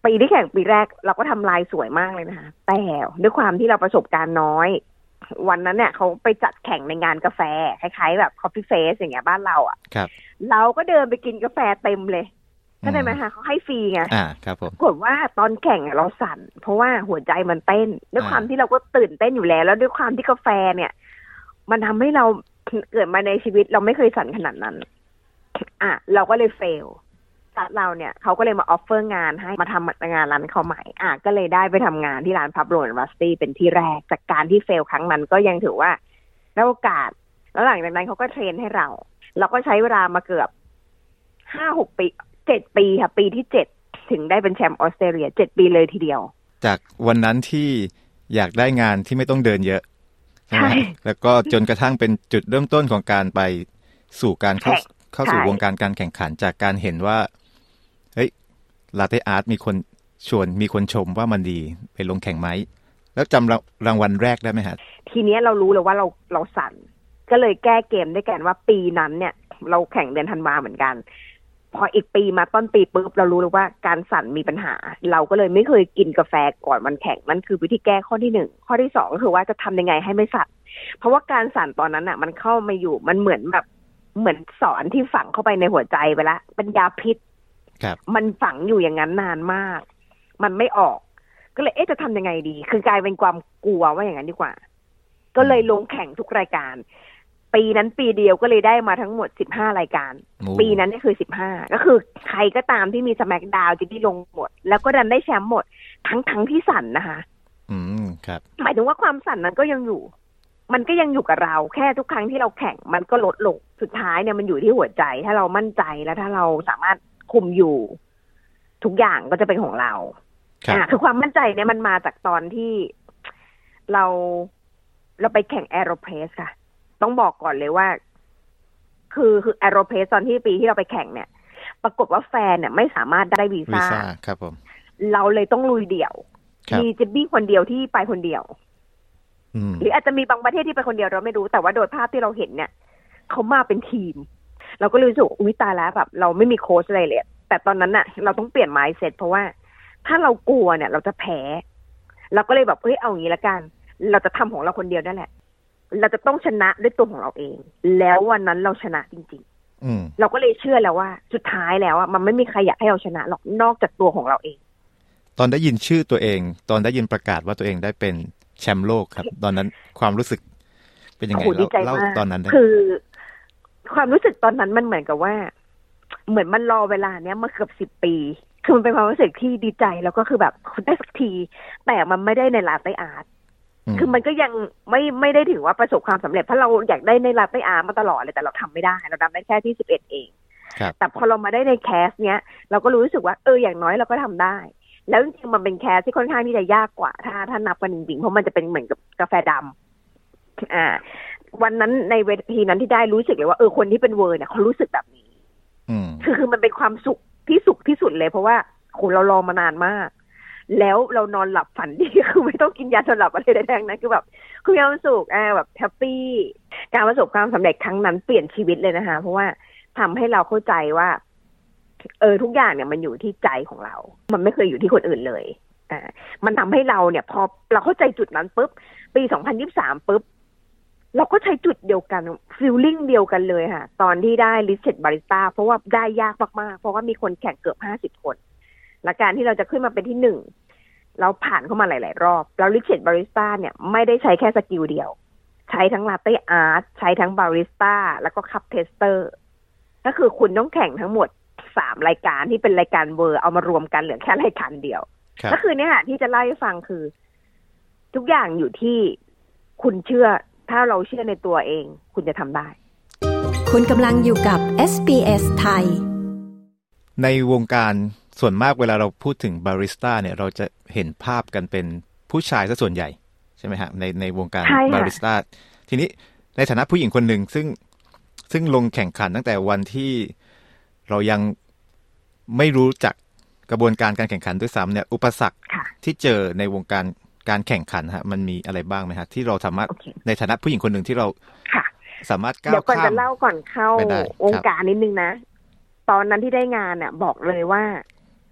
ปีที่แข่งปีแรกเราก็ทำลายสวยมากเลยนะคะแต่ด้วยความที่เราประสบการณ์น้อยวันนั้นเนี่ยเขาไปจัดแข่งในงานกาแฟคล้ายๆแบบ Coffee Face อย่างเงี้ยบ้านเราอ่ะครับเราก็เดินไปกินกาแฟเต็มเลยเข้าใจไหมคะเขาให้ฟรีไงอ่าครับผมปรากฏว่าตอนแข่งเราสั่นเพราะว่าหัวใจมันเต้นด้วยความที่เราก็ตื่นเต้นอยู่แล้วแล้วด้วยความที่กาแฟเนี่ยมันทำให้เราเกิดมาในชีวิตเราไม่เคยสั่นขนาดนั้นอ่ะเราก็เลยเฟลจากเราเนี่ยเขาก็เลยมาออฟเฟอร์งานให้มาทำงานร้านเขาใหม่อ่ะก็เลยได้ไปทำงานที่ร้านพับโรนรัสตี้เป็นที่แรกจากการที่เฟลครั้งนั้นก็ยังถือว่าได้โอกาสแล้วหลังจากนั้นเขาก็เทรนให้เราเราก็ใช้เวลามาเกือบห้าหกปีเจ็ดปีค่ะปีที่เจ็ดถึงได้เป็นแชมป์ออสเตรเลียเจ็ดปีเลยทีเดียวจากวันนั้นที่อยากได้งานที่ไม่ต้องเดินเยอะใช่ไหมแล้วก็จนกระทั่งเป็นจุดเริ่มต้นของการไปสู่การเข้าเข้าสู่วงการการแข่งขันจากการเห็นว่าเฮ้ยลาเต้อาร์ตมีคนชวนมีคนชมว่ามันดีไปลงแข่งไหมแล้วจำรางวัลแรกได้ไหมฮะทีนี้เรารู้เลยว่าเราเราสั่นก็เลยแก้เกมด้วยกันว่าปีนั้นเนี่ยเราแข่งเดือนธันวาเหมือนกันพออีกปีมาต้นปีปุ๊บเรารู้เลยว่าการสั่นมีปัญหาเราก็เลยไม่เคยกินกาแฟก่อนวันแข่งนั่นคือวิธีแก้ข้อที่หนึ่งข้อที่สองก็คือว่าจะทำยังไงให้ไม่สั่นเพราะว่าการสั่นตอนนั้นอ่ะมันเข้ามาอยู่มันเหมือนแบบเหมือนสอนที่ฝังเข้าไปในหัวใจไปละเป็นยาพิษมันฝังอยู่อย่างนั้นนานมากมันไม่ออกก็เลยเอ๊ะจะทำยังไงดีคือกลายเป็นความกลัวว่าอย่างนั้นดีกว่าก็เลยลงแข่งทุกรายการปีนั้นปีเดียวก็เลยได้มาทั้งหมดสิบห้ารายการปีนั้นนี่คือสิบห้าก็คือใครก็ตามที่มีสแมคดาวน์ที่ลงหมดแล้วก็ดันได้แชมป์หมดทั้งทั้งที่สั่นนะคะอืมครับหมายถึงว่าความสั่นนั้นก็ยังอยู่มันก็ยังอยู่กับเราแค่ทุกครั้งที่เราแข่งมันก็ลดลงสุดท้ายเนี่ยมันอยู่ที่หัวใจถ้าเรามั่นใจแล้วถ้าเราสามารถคุมอยู่ทุกอย่างก็จะเป็นของเราอ่าคือความมั่นใจเนี่ยมันมาจากตอนที่เราเราไปแข่งแอโรเพรสค่ะต้องบอกก่อนเลยว่าคือคือแอโรเพรสตอนที่ปีที่เราไปแข่งเนี่ยปรากฏว่าแฟนเนี่ยไม่สามารถได้วีซ่าครับผมเราเลยต้องลุยเดี่ยวมีจิบบี้คนเดียวที่ไปคนเดียวหรืออาจจะมีบางประเทศที่ไปคนเดียวเราไม่รู้แต่ว่าโดยภาพที่เราเห็นเนี่ยเขามาเป็นทีมเราก็เลยรู้สึกอุ๊ยตายแล้วแบบเราไม่มีโค้ชอะไรเลยแต่ตอนนั้นน่ะเราต้องเปลี่ยน mindset เพราะว่าถ้าเรากลัวเนี่ยเราจะแพ้เราก็เลยแบบเฮ้ยเอาอย่างนี้ละกันเราจะทำของเราคนเดียวนั่นแหละเราจะต้องชนะด้วยตัวของเราเองแล้ววันนั้นเราชนะจริงๆเราก็เลยเชื่อแล้วว่าสุดท้ายแล้วอ่ะมันไม่มีใครอยากให้เราชนะหรอกนอกจากตัวของเราเองตอนได้ยินชื่อตัวเองตอนได้ยินประกาศว่าตัวเองได้เป็นแชมป์โลกครับตอนนั้นความรู้สึกเป็นยังไงเล่าตอนนั้นคือความรู้สึกตอนนั้นมันเหมือนกับว่าเหมือนมันรอเวลาเนี้ยมาเกือบสิบปีคือมันเป็นความรู้สึกที่ดีใจแล้วก็คือแบบได้สักทีแต่มันไม่ได้ในลาเต้อาร์ตคือมันก็ยังไม่ไม่ได้ถือว่าประสบความสำเร็จเพราะเราอยากได้ในลาเต้อาร์ตมาตลอดเลยแต่เราทำไม่ได้เราทำได้แค่ที่สิบเอ็ดเองแต่พอเรามาได้ในแคสเนี้ยเราก็รู้สึกว่าเอออย่างน้อยเราก็ทำได้แล้วจริงๆมันเป็นแคสที่ค่อนข้างที่จะยากกว่าถ้าถ้านับกันจริงๆเพราะมันจะเป็นเหมือนกับกาแฟดำอ่าวันนั้นในเวทีนั้นที่ได้รู้สึกเลยว่าเออคนที่เป็นเวอร์เนี่ยเขารู้สึกแบบนี้คือคือมันเป็นความสุขที่สุขที่สุดเลยเพราะว่าโหเรารอมานานมากแล้วเรานอนหลับฝันดีคือไม่ต้องกินยาสลับอะไรใดๆนะคือแบบคือมีความสุขอ่าแบบแฮปปี้การประสบความสำเร็จครั้งนั้นเปลี่ยนชีวิตเลยนะคะเพราะว่าทำให้เราเข้าใจว่าเออทุกอย่างเนี่ยมันอยู่ที่ใจของเรามันไม่เคยอยู่ที่คนอื่นเลยอ่ามันทำให้เราเนี่ยพอเราเข้าใจจุดนั้นปุ๊บปีสองพันยี่สิบสามปุ๊บเราก็ใช้จุดเดียวกันฟีลลิ่งเดียวกันเลยค่ะตอนที่ได้ลิสเซ็ตบาริสต้าเพราะว่าได้ยากมากๆเพราะว่ามีคนแข่งเกือบห้าสิบคนและการที่เราจะขึ้นมาเป็นที่หนึ่งเราผ่านเข้ามาหลายๆรอบแล้วลิสเซ็ตบาริสต้าเนี่ยไม่ได้ใช้แค่สกิลเดียวใช้ทั้งลาเต้อาร์ตใช้ทั้งบาริสต้าแล้วก็คัพเทสเตอร์ก็คือคุณต้องแข่งทั้งหมดสามรายการที่เป็นรายการเวอร์เอามารวมกันเหลือแค่รายการเดียวก็คือเนี่ยที่จะเล่าให้ฟังคือทุกอย่างอยู่ที่คุณเชื่อถ้าเราเชื่อในตัวเองคุณจะทำได้คุณกำลังอยู่กับ เอส บี เอส ไทยในวงการส่วนมากเวลาเราพูดถึงบาริสต้าเนี่ยเราจะเห็นภาพกันเป็นผู้ชายซะส่วนใหญ่ใช่ไหมฮะในในวงการบาริสต้าทีนี้ในฐานะผู้หญิงคนหนึ่งซึ่งซึ่งลงแข่งขันตั้งแต่วันที่เรายังไม่รู้จักกระบวนการการแข่งขันด้วยซ้ำเนี่ยอุปสรรคที่เจอในวงการการแข่งขันฮะมันมีอะไรบ้างไหมฮะที่เราสามารถ okay. ในฐานะผู้หญิงคนหนึ่งที่เราสามารถก้าวข้ามเดี๋ยวก่อนจะเล่าก่อนเข้าวงการนิดนึงนะตอนนั้นที่ได้งานเนี่ยบอกเลยว่า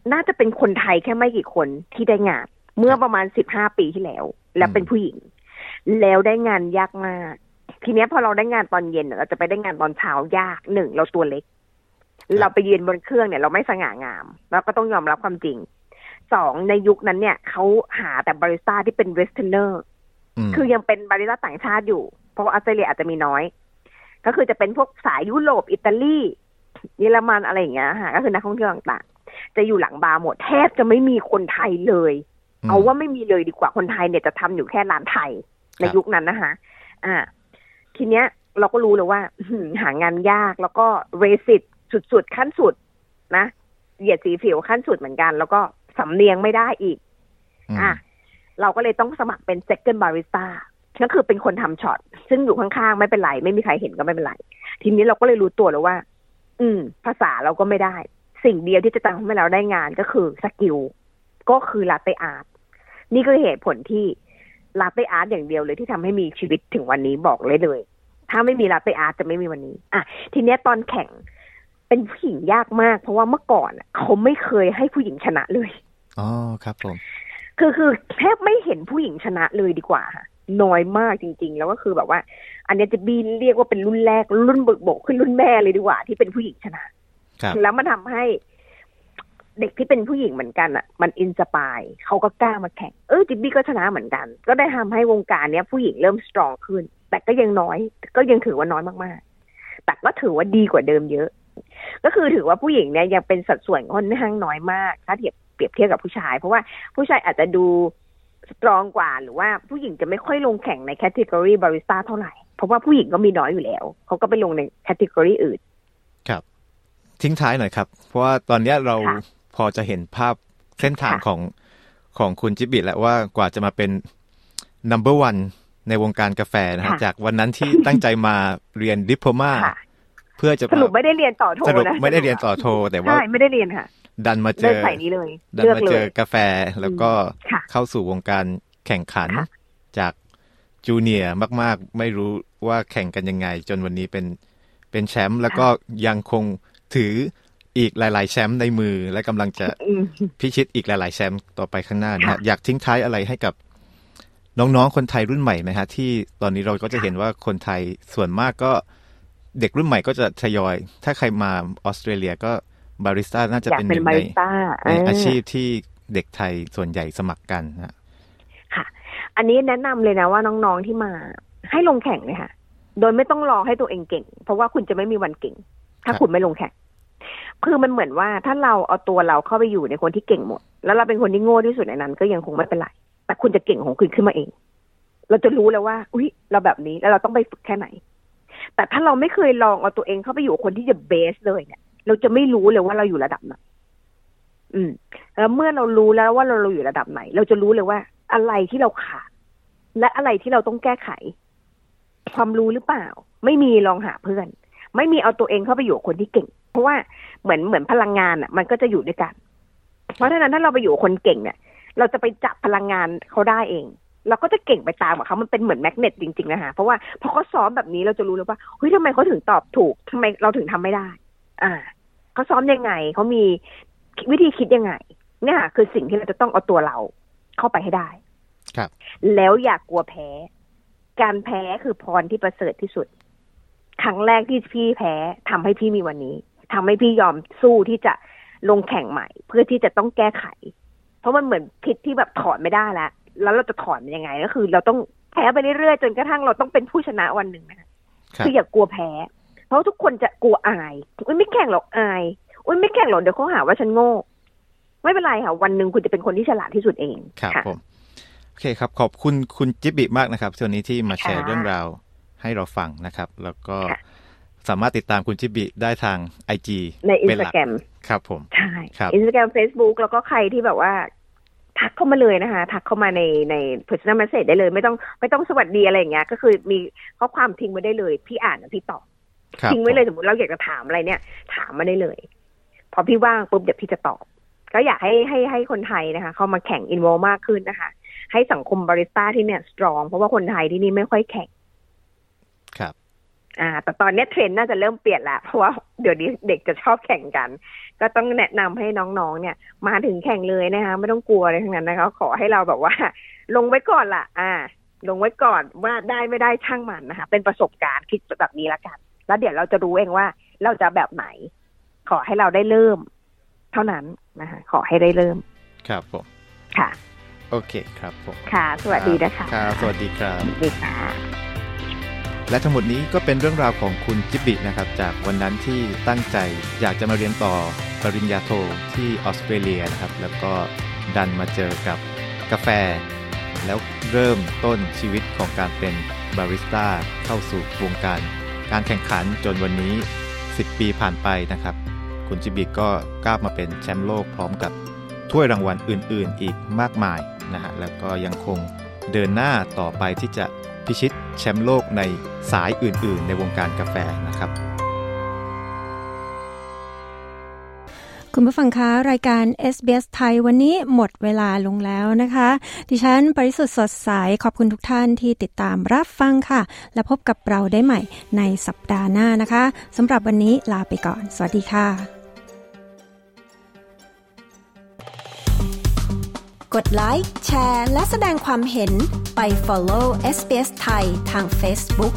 น่าจะเป็นคนไทยแค่ไม่กี่คนที่ได้งานเมื่อประมาณสิบห้าปีที่แล้วแล้วเป็นผู้หญิงแล้วได้งานยากมากทีเนี้ยพอเราได้งานตอนเย็นเราจะไปได้งานตอนเช้ายากหนึ่งเราตัวเล็กเราไปยืนบนเครื่องเนี่ยเราไม่สง่างามแล้วก็ต้องยอมรับความจริงสองในยุคนั้นเนี่ยเขาหาแต่บาริสต้าที่เป็นเวสเทิร์นเนอร์คือยังเป็นบาริสต้าต่างชาติอยู่เพราะว่าออสเตรเลียอาจจะมีน้อยก็คือจะเป็นพวกสายยุโรปอิตาลีเยอรมันอะไรอย่างเงี้ยค่ะก็คือนักท่องเที่ยวต่างๆจะอยู่หลังบาร์หมดแทบจะไม่มีคนไทยเลยเอาว่าไม่มีเลยดีกว่าคนไทยเนี่ยจะทำอยู่แค่ร้านไทยในยุคนั้นนะคะอ่าทีเนี้ยเราก็รู้เลยว่าหางานยากแล้วก็เรสิตสุดๆขั้นสุดนะเหยียดสีผิวขั้นสุดเหมือนกันแล้วก็สำเนียงไม่ได้อีกอ่ะเราก็เลยต้องสมัครเป็น second barista ก็คือเป็นคนทำช็อตซึ่งอยู่ข้างๆไม่เป็นไรไม่มีใครเห็นก็ไม่เป็นไรทีนี้เราก็เลยรู้ตัวแล้วว่าอืมภาษาเราก็ไม่ได้สิ่งเดียวที่จะทำให้เราได้งานก็คือสกิลก็คือลาเต้อาร์ตนี่คือเหตุผลที่ลาเต้อาร์ตอย่างเดียวเลยที่ทำให้มีชีวิตถึงวันนี้บอกเลยเลยถ้าไม่มีลาเต้อาร์ตจะไม่มีวันนี้อ่ะทีเนี้ยตอนแข่งเป็นผู้หญิงยากมากเพราะว่าเมื่อก่อนเขาไม่เคยให้ผู้หญิงชนะเลยอ๋อครับผมคือคือแทบไม่เห็นผู้หญิงชนะเลยดีกว่าค่ะน้อยมากจริงๆแล้วก็คือแบบว่าอันนี้จะบีเรียกว่าเป็นรุ่นแรกรุ่นเบิกโบกขึ้นรุ่นแม่เลยดีกว่าที่เป็นผู้หญิงชนะแล้วมันทำให้เด็กที่เป็นผู้หญิงเหมือนกันอ่ะมันอินสปายเขาก็กล้ามาแข่งเออจิบบี้ก็ชนะเหมือนกันก็ได้ทำให้วงการเนี้ยผู้หญิงเริ่มสตรองขึ้นแต่ก็ยังน้อยก็ยังถือว่าน้อยมากๆแต่ก็ถือว่าดีกว่าเดิมเยอะก็คือถือว่าผู้หญิงเนี่ยยังเป็นสัดส่วนค่อนข้างน้อยมากถ้าเทียบเปรียบเทียบกับผู้ชายเพราะว่าผู้ชายอาจจะดูสตรองกว่าหรือว่าผู้หญิงจะไม่ค่อยลงแข่งในแคตตากรีบาริสต้าเท่าไหร่เพราะว่าผู้หญิงก็มีน้อยอยู่แล้วเขาก็ไปลงในแคตตากรีอื่นครับทิ้งท้ายหน่อยครับเพราะว่าตอนนี้เราพอจะเห็นภาพเส้นทางของของคุณจิบบิแล้วว่ากว่าจะมาเป็น number one ในวงการกาแฟนะฮะจากวันนั้นที่ตั้งใจมาเรียนดิปโลมาเพื่อจะสรุปไม่ได้เรียนต่อโทนะสรุปไม่ได้เรียนต่อโทแต่ว่าใช่ไม่ได้เรียนค่ะดันมาเจอใส่นี้เลยดันมาเจอกาแฟแล้วก็เข้าสู่วงการแข่งขันจากจูเนียร์มากๆไม่รู้ว่าแข่งกันยังไงจนวันนี้เป็นเป็นแชมป์แล้วก็ยังคงถืออีกหลายๆแชมป์ในมือและกำลังจะพิชิตอีกหลายๆแชมป์ต่อไปข้างหน้านะฮะอยากทิ้งท้ายอะไรให้กับน้องๆคนไทยรุ่นใหม่ไหมฮะที่ตอนนี้เราก็จะเห็นว่าคนไทยส่วนมากก็เด็กรุ่นใหม่ก็จะทยอยถ้าใครมาออสเตรเลียก็บาริสต้าน่าจะเป็นหนึ่งในในอาชีพที่เด็กไทยส่วนใหญ่สมัครกันนะค่ะอันนี้แนะนำเลยนะว่าน้องๆที่มาให้ลงแข่งเลยค่ะโดยไม่ต้องรอให้ตัวเองเก่งเพราะว่าคุณจะไม่มีวันเก่งถ้าคุณไม่ลงแข่งคือมันเหมือนว่าถ้าเราเอาตัวเราเข้าไปอยู่ในคนที่เก่งหมดแล้วเราเป็นคนที่โง่ที่สุดในนั้นก็ยังคงไม่เป็นไรแต่คุณจะเก่งของคุณขึ้นมาเองเราจะรู้แล้วว่าอุ๊ยเราแบบนี้แล้วเราต้องไปฝึกแค่ไหนแต่ถ้าเราไม่เคยลองเอาตัวเองเข้าไปอยู่คนที่จะเบสเลยเนี่ยเราจะไม่รู้เลยว่าเราอยู่ระดับไหนอืมแล้วเมื่อเรารู้แล้วว่าเราเราอยู่ระดับไหนเราจะรู้เลยว่าอะไรที่เราขาดและอะไรที่เราต้องแก้ไขความรู้หรือเปล่าไม่มีลองหาเพื่อนไม่มีเอาตัวเองเข้าไปอยู่คนที่เก่งเพราะว่าเหมือนเหมือนพลังงานอ่ะมันก็จะอยู่ด้วยกันเพราะฉะนั้นถ้าเราไปอยู่คนเก่งเนี่ยเราจะไปจับพลังงานเขาได้เองเราก็จะเก่งไปตามกับเขามันเป็นเหมือนแมกเนตจริงๆนะคะเพราะว่าพอเขาซ้อมแบบนี้เราจะรู้เลยว่าเฮ้ยทำไมเขาถึงตอบถูกทำไมเราถึงทำไม่ได้อ่าเขาซ้อมยังไงเขามีวิธีคิดยังไงเนี่ยคือสิ่งที่เราจะต้องเอาตัวเราเข้าไปให้ได้ครับแล้วอย่ากกลัวแพ้การแพ้คือพรที่ประเสริฐที่สุดครั้งแรกที่พี่แพ้ทำให้พี่มีวันนี้ทำให้พี่ยอมสู้ที่จะลงแข่งใหม่เพื่อที่จะต้องแก้ไขเพราะมันเหมือนพิษที่แบบถอนไม่ได้แล้วแล้วเราจะถอนมันยังไงก็คือเราต้องแพ้ไปเรื่อยๆจนกระทั่งเราต้องเป็นผู้ชนะวันหนึ่งนะคืออย่ากกลัวแพ้เพราะทุกคนจะกลัวอายอุ้ยไม่แข่งหรอกอายอุ้ยไม่แข่งหรอกเดี๋ยวเขาหาว่าฉันโง่ไม่เป็นไรค่ะวันหนึ่งคุณจะเป็นคนที่ฉลาดที่สุดเองครับผมโอเคครับขอบคุณคุณจิบบิมากนะครับส่วนนี้ที่มาแชร์เรื่องราวให้เราฟังนะครับแล้วก็สามารถติดตามคุณจิบบิได้ทาง ไอ จีใน Instagram ครับผมใช่ Instagram Facebook แล้วก็ใครที่แบบว่าทักเข้ามาเลยนะคะทักเข้ามาในใน personal message ได้เลยไม่ต้องไม่ต้องสวัสดีอะไรอย่างเงี้ยก็คือมีข้อความทิ้งไว้ได้เลยพี่อ่านแล้วพี่ตอบทิ้งไว้เลยสมมติเราอยากจะถามอะไรเนี่ยถามมาได้เลยพอพี่ว่างปุ๊บเดี๋ยวพี่จะตอบก็อยากให้ให้ให้คนไทยนะคะเข้ามาแข่งอินโวมากขึ้นนะคะให้สังคมบาริสต้าที่เนี่ยสตรองเพราะว่าคนไทยที่นี่ไม่ค่อยแข่งครับอ่าแต่ตอนนี้เทรนด์น่าจะเริ่มเปลี่ยนละเพราะว่าเดี๋ยวนี้เด็กจะชอบแข่งกันก็ต้องแนะนำให้น้องๆเนี่ยมาถึงแข่งเลยนะคะไม่ต้องกลัวอะไรทั้งนั้นนะคะขอให้เราแบบว่าลงไว้ก่อนล่ะอ่าลงไว้ก่อนว่าได้ไม่ได้ช่างมันนะคะเป็นประสบการณ์คิดแบบนี้ละกันแล้วเดี๋ยวเราจะรู้เองว่าเราจะแบบไหนขอให้เราได้เริ่มเท่านั้นนะคะขอให้ได้เริ่มครับผมค่ะโอเคครับผมค่ะสวัสดีนะคะครับสวัสดีครับสวัสดีค่ะและทั้งหมดนี้ก็เป็นเรื่องราวของคุณจิบบินะครับจากวันนั้นที่ตั้งใจอยากจะมาเรียนต่อปริญญาโทที่ออสเตรเลียนะครับแล้วก็ดันมาเจอกับกาแฟแล้วเริ่มต้นชีวิตของการเป็นบาริสต้าเข้าสู่วงการการแข่งขันจนวันนี้สิบปีผ่านไปนะครับคุณจิบบิก็ก้าวมาเป็นแชมป์โลกพร้อมกับถ้วยรางวัลอื่นๆอีกมากมายนะฮะแล้วก็ยังคงเดินหน้าต่อไปที่จะพิชิตแชมป์โลกในสายอื่นๆในวงการกาแฟนะครับคุณผู้ฟังคะรายการ เอส บี เอส ไทยวันนี้หมดเวลาลงแล้วนะคะดิฉันปริสุทธิ์สดใสขอบคุณทุกท่านที่ติดตามรับฟังค่ะและพบกับเราได้ใหม่ในสัปดาห์หน้านะคะสำหรับวันนี้ลาไปก่อนสวัสดีค่ะกดไลค์แชร์และแสดงความเห็นไป follow เอส บี เอส ไทยทาง Facebook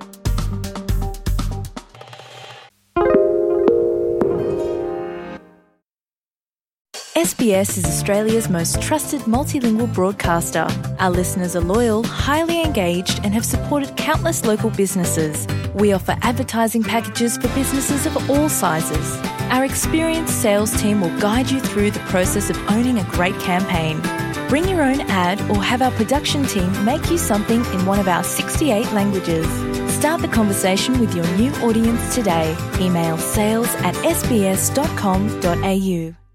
เอส บี เอสis Australia's most trusted multilingual broadcaster. Our listeners are loyal, highly engaged, and have supported countless local businesses. We offer advertising packages for businesses of all sizes. Our experienced sales team will guide you through the process of owning a great campaign. Bring your own ad or have our production team make you something in one of our sixty-eight languages. Start the conversation with your new audience today. Email sales at s b s dot com dot a u.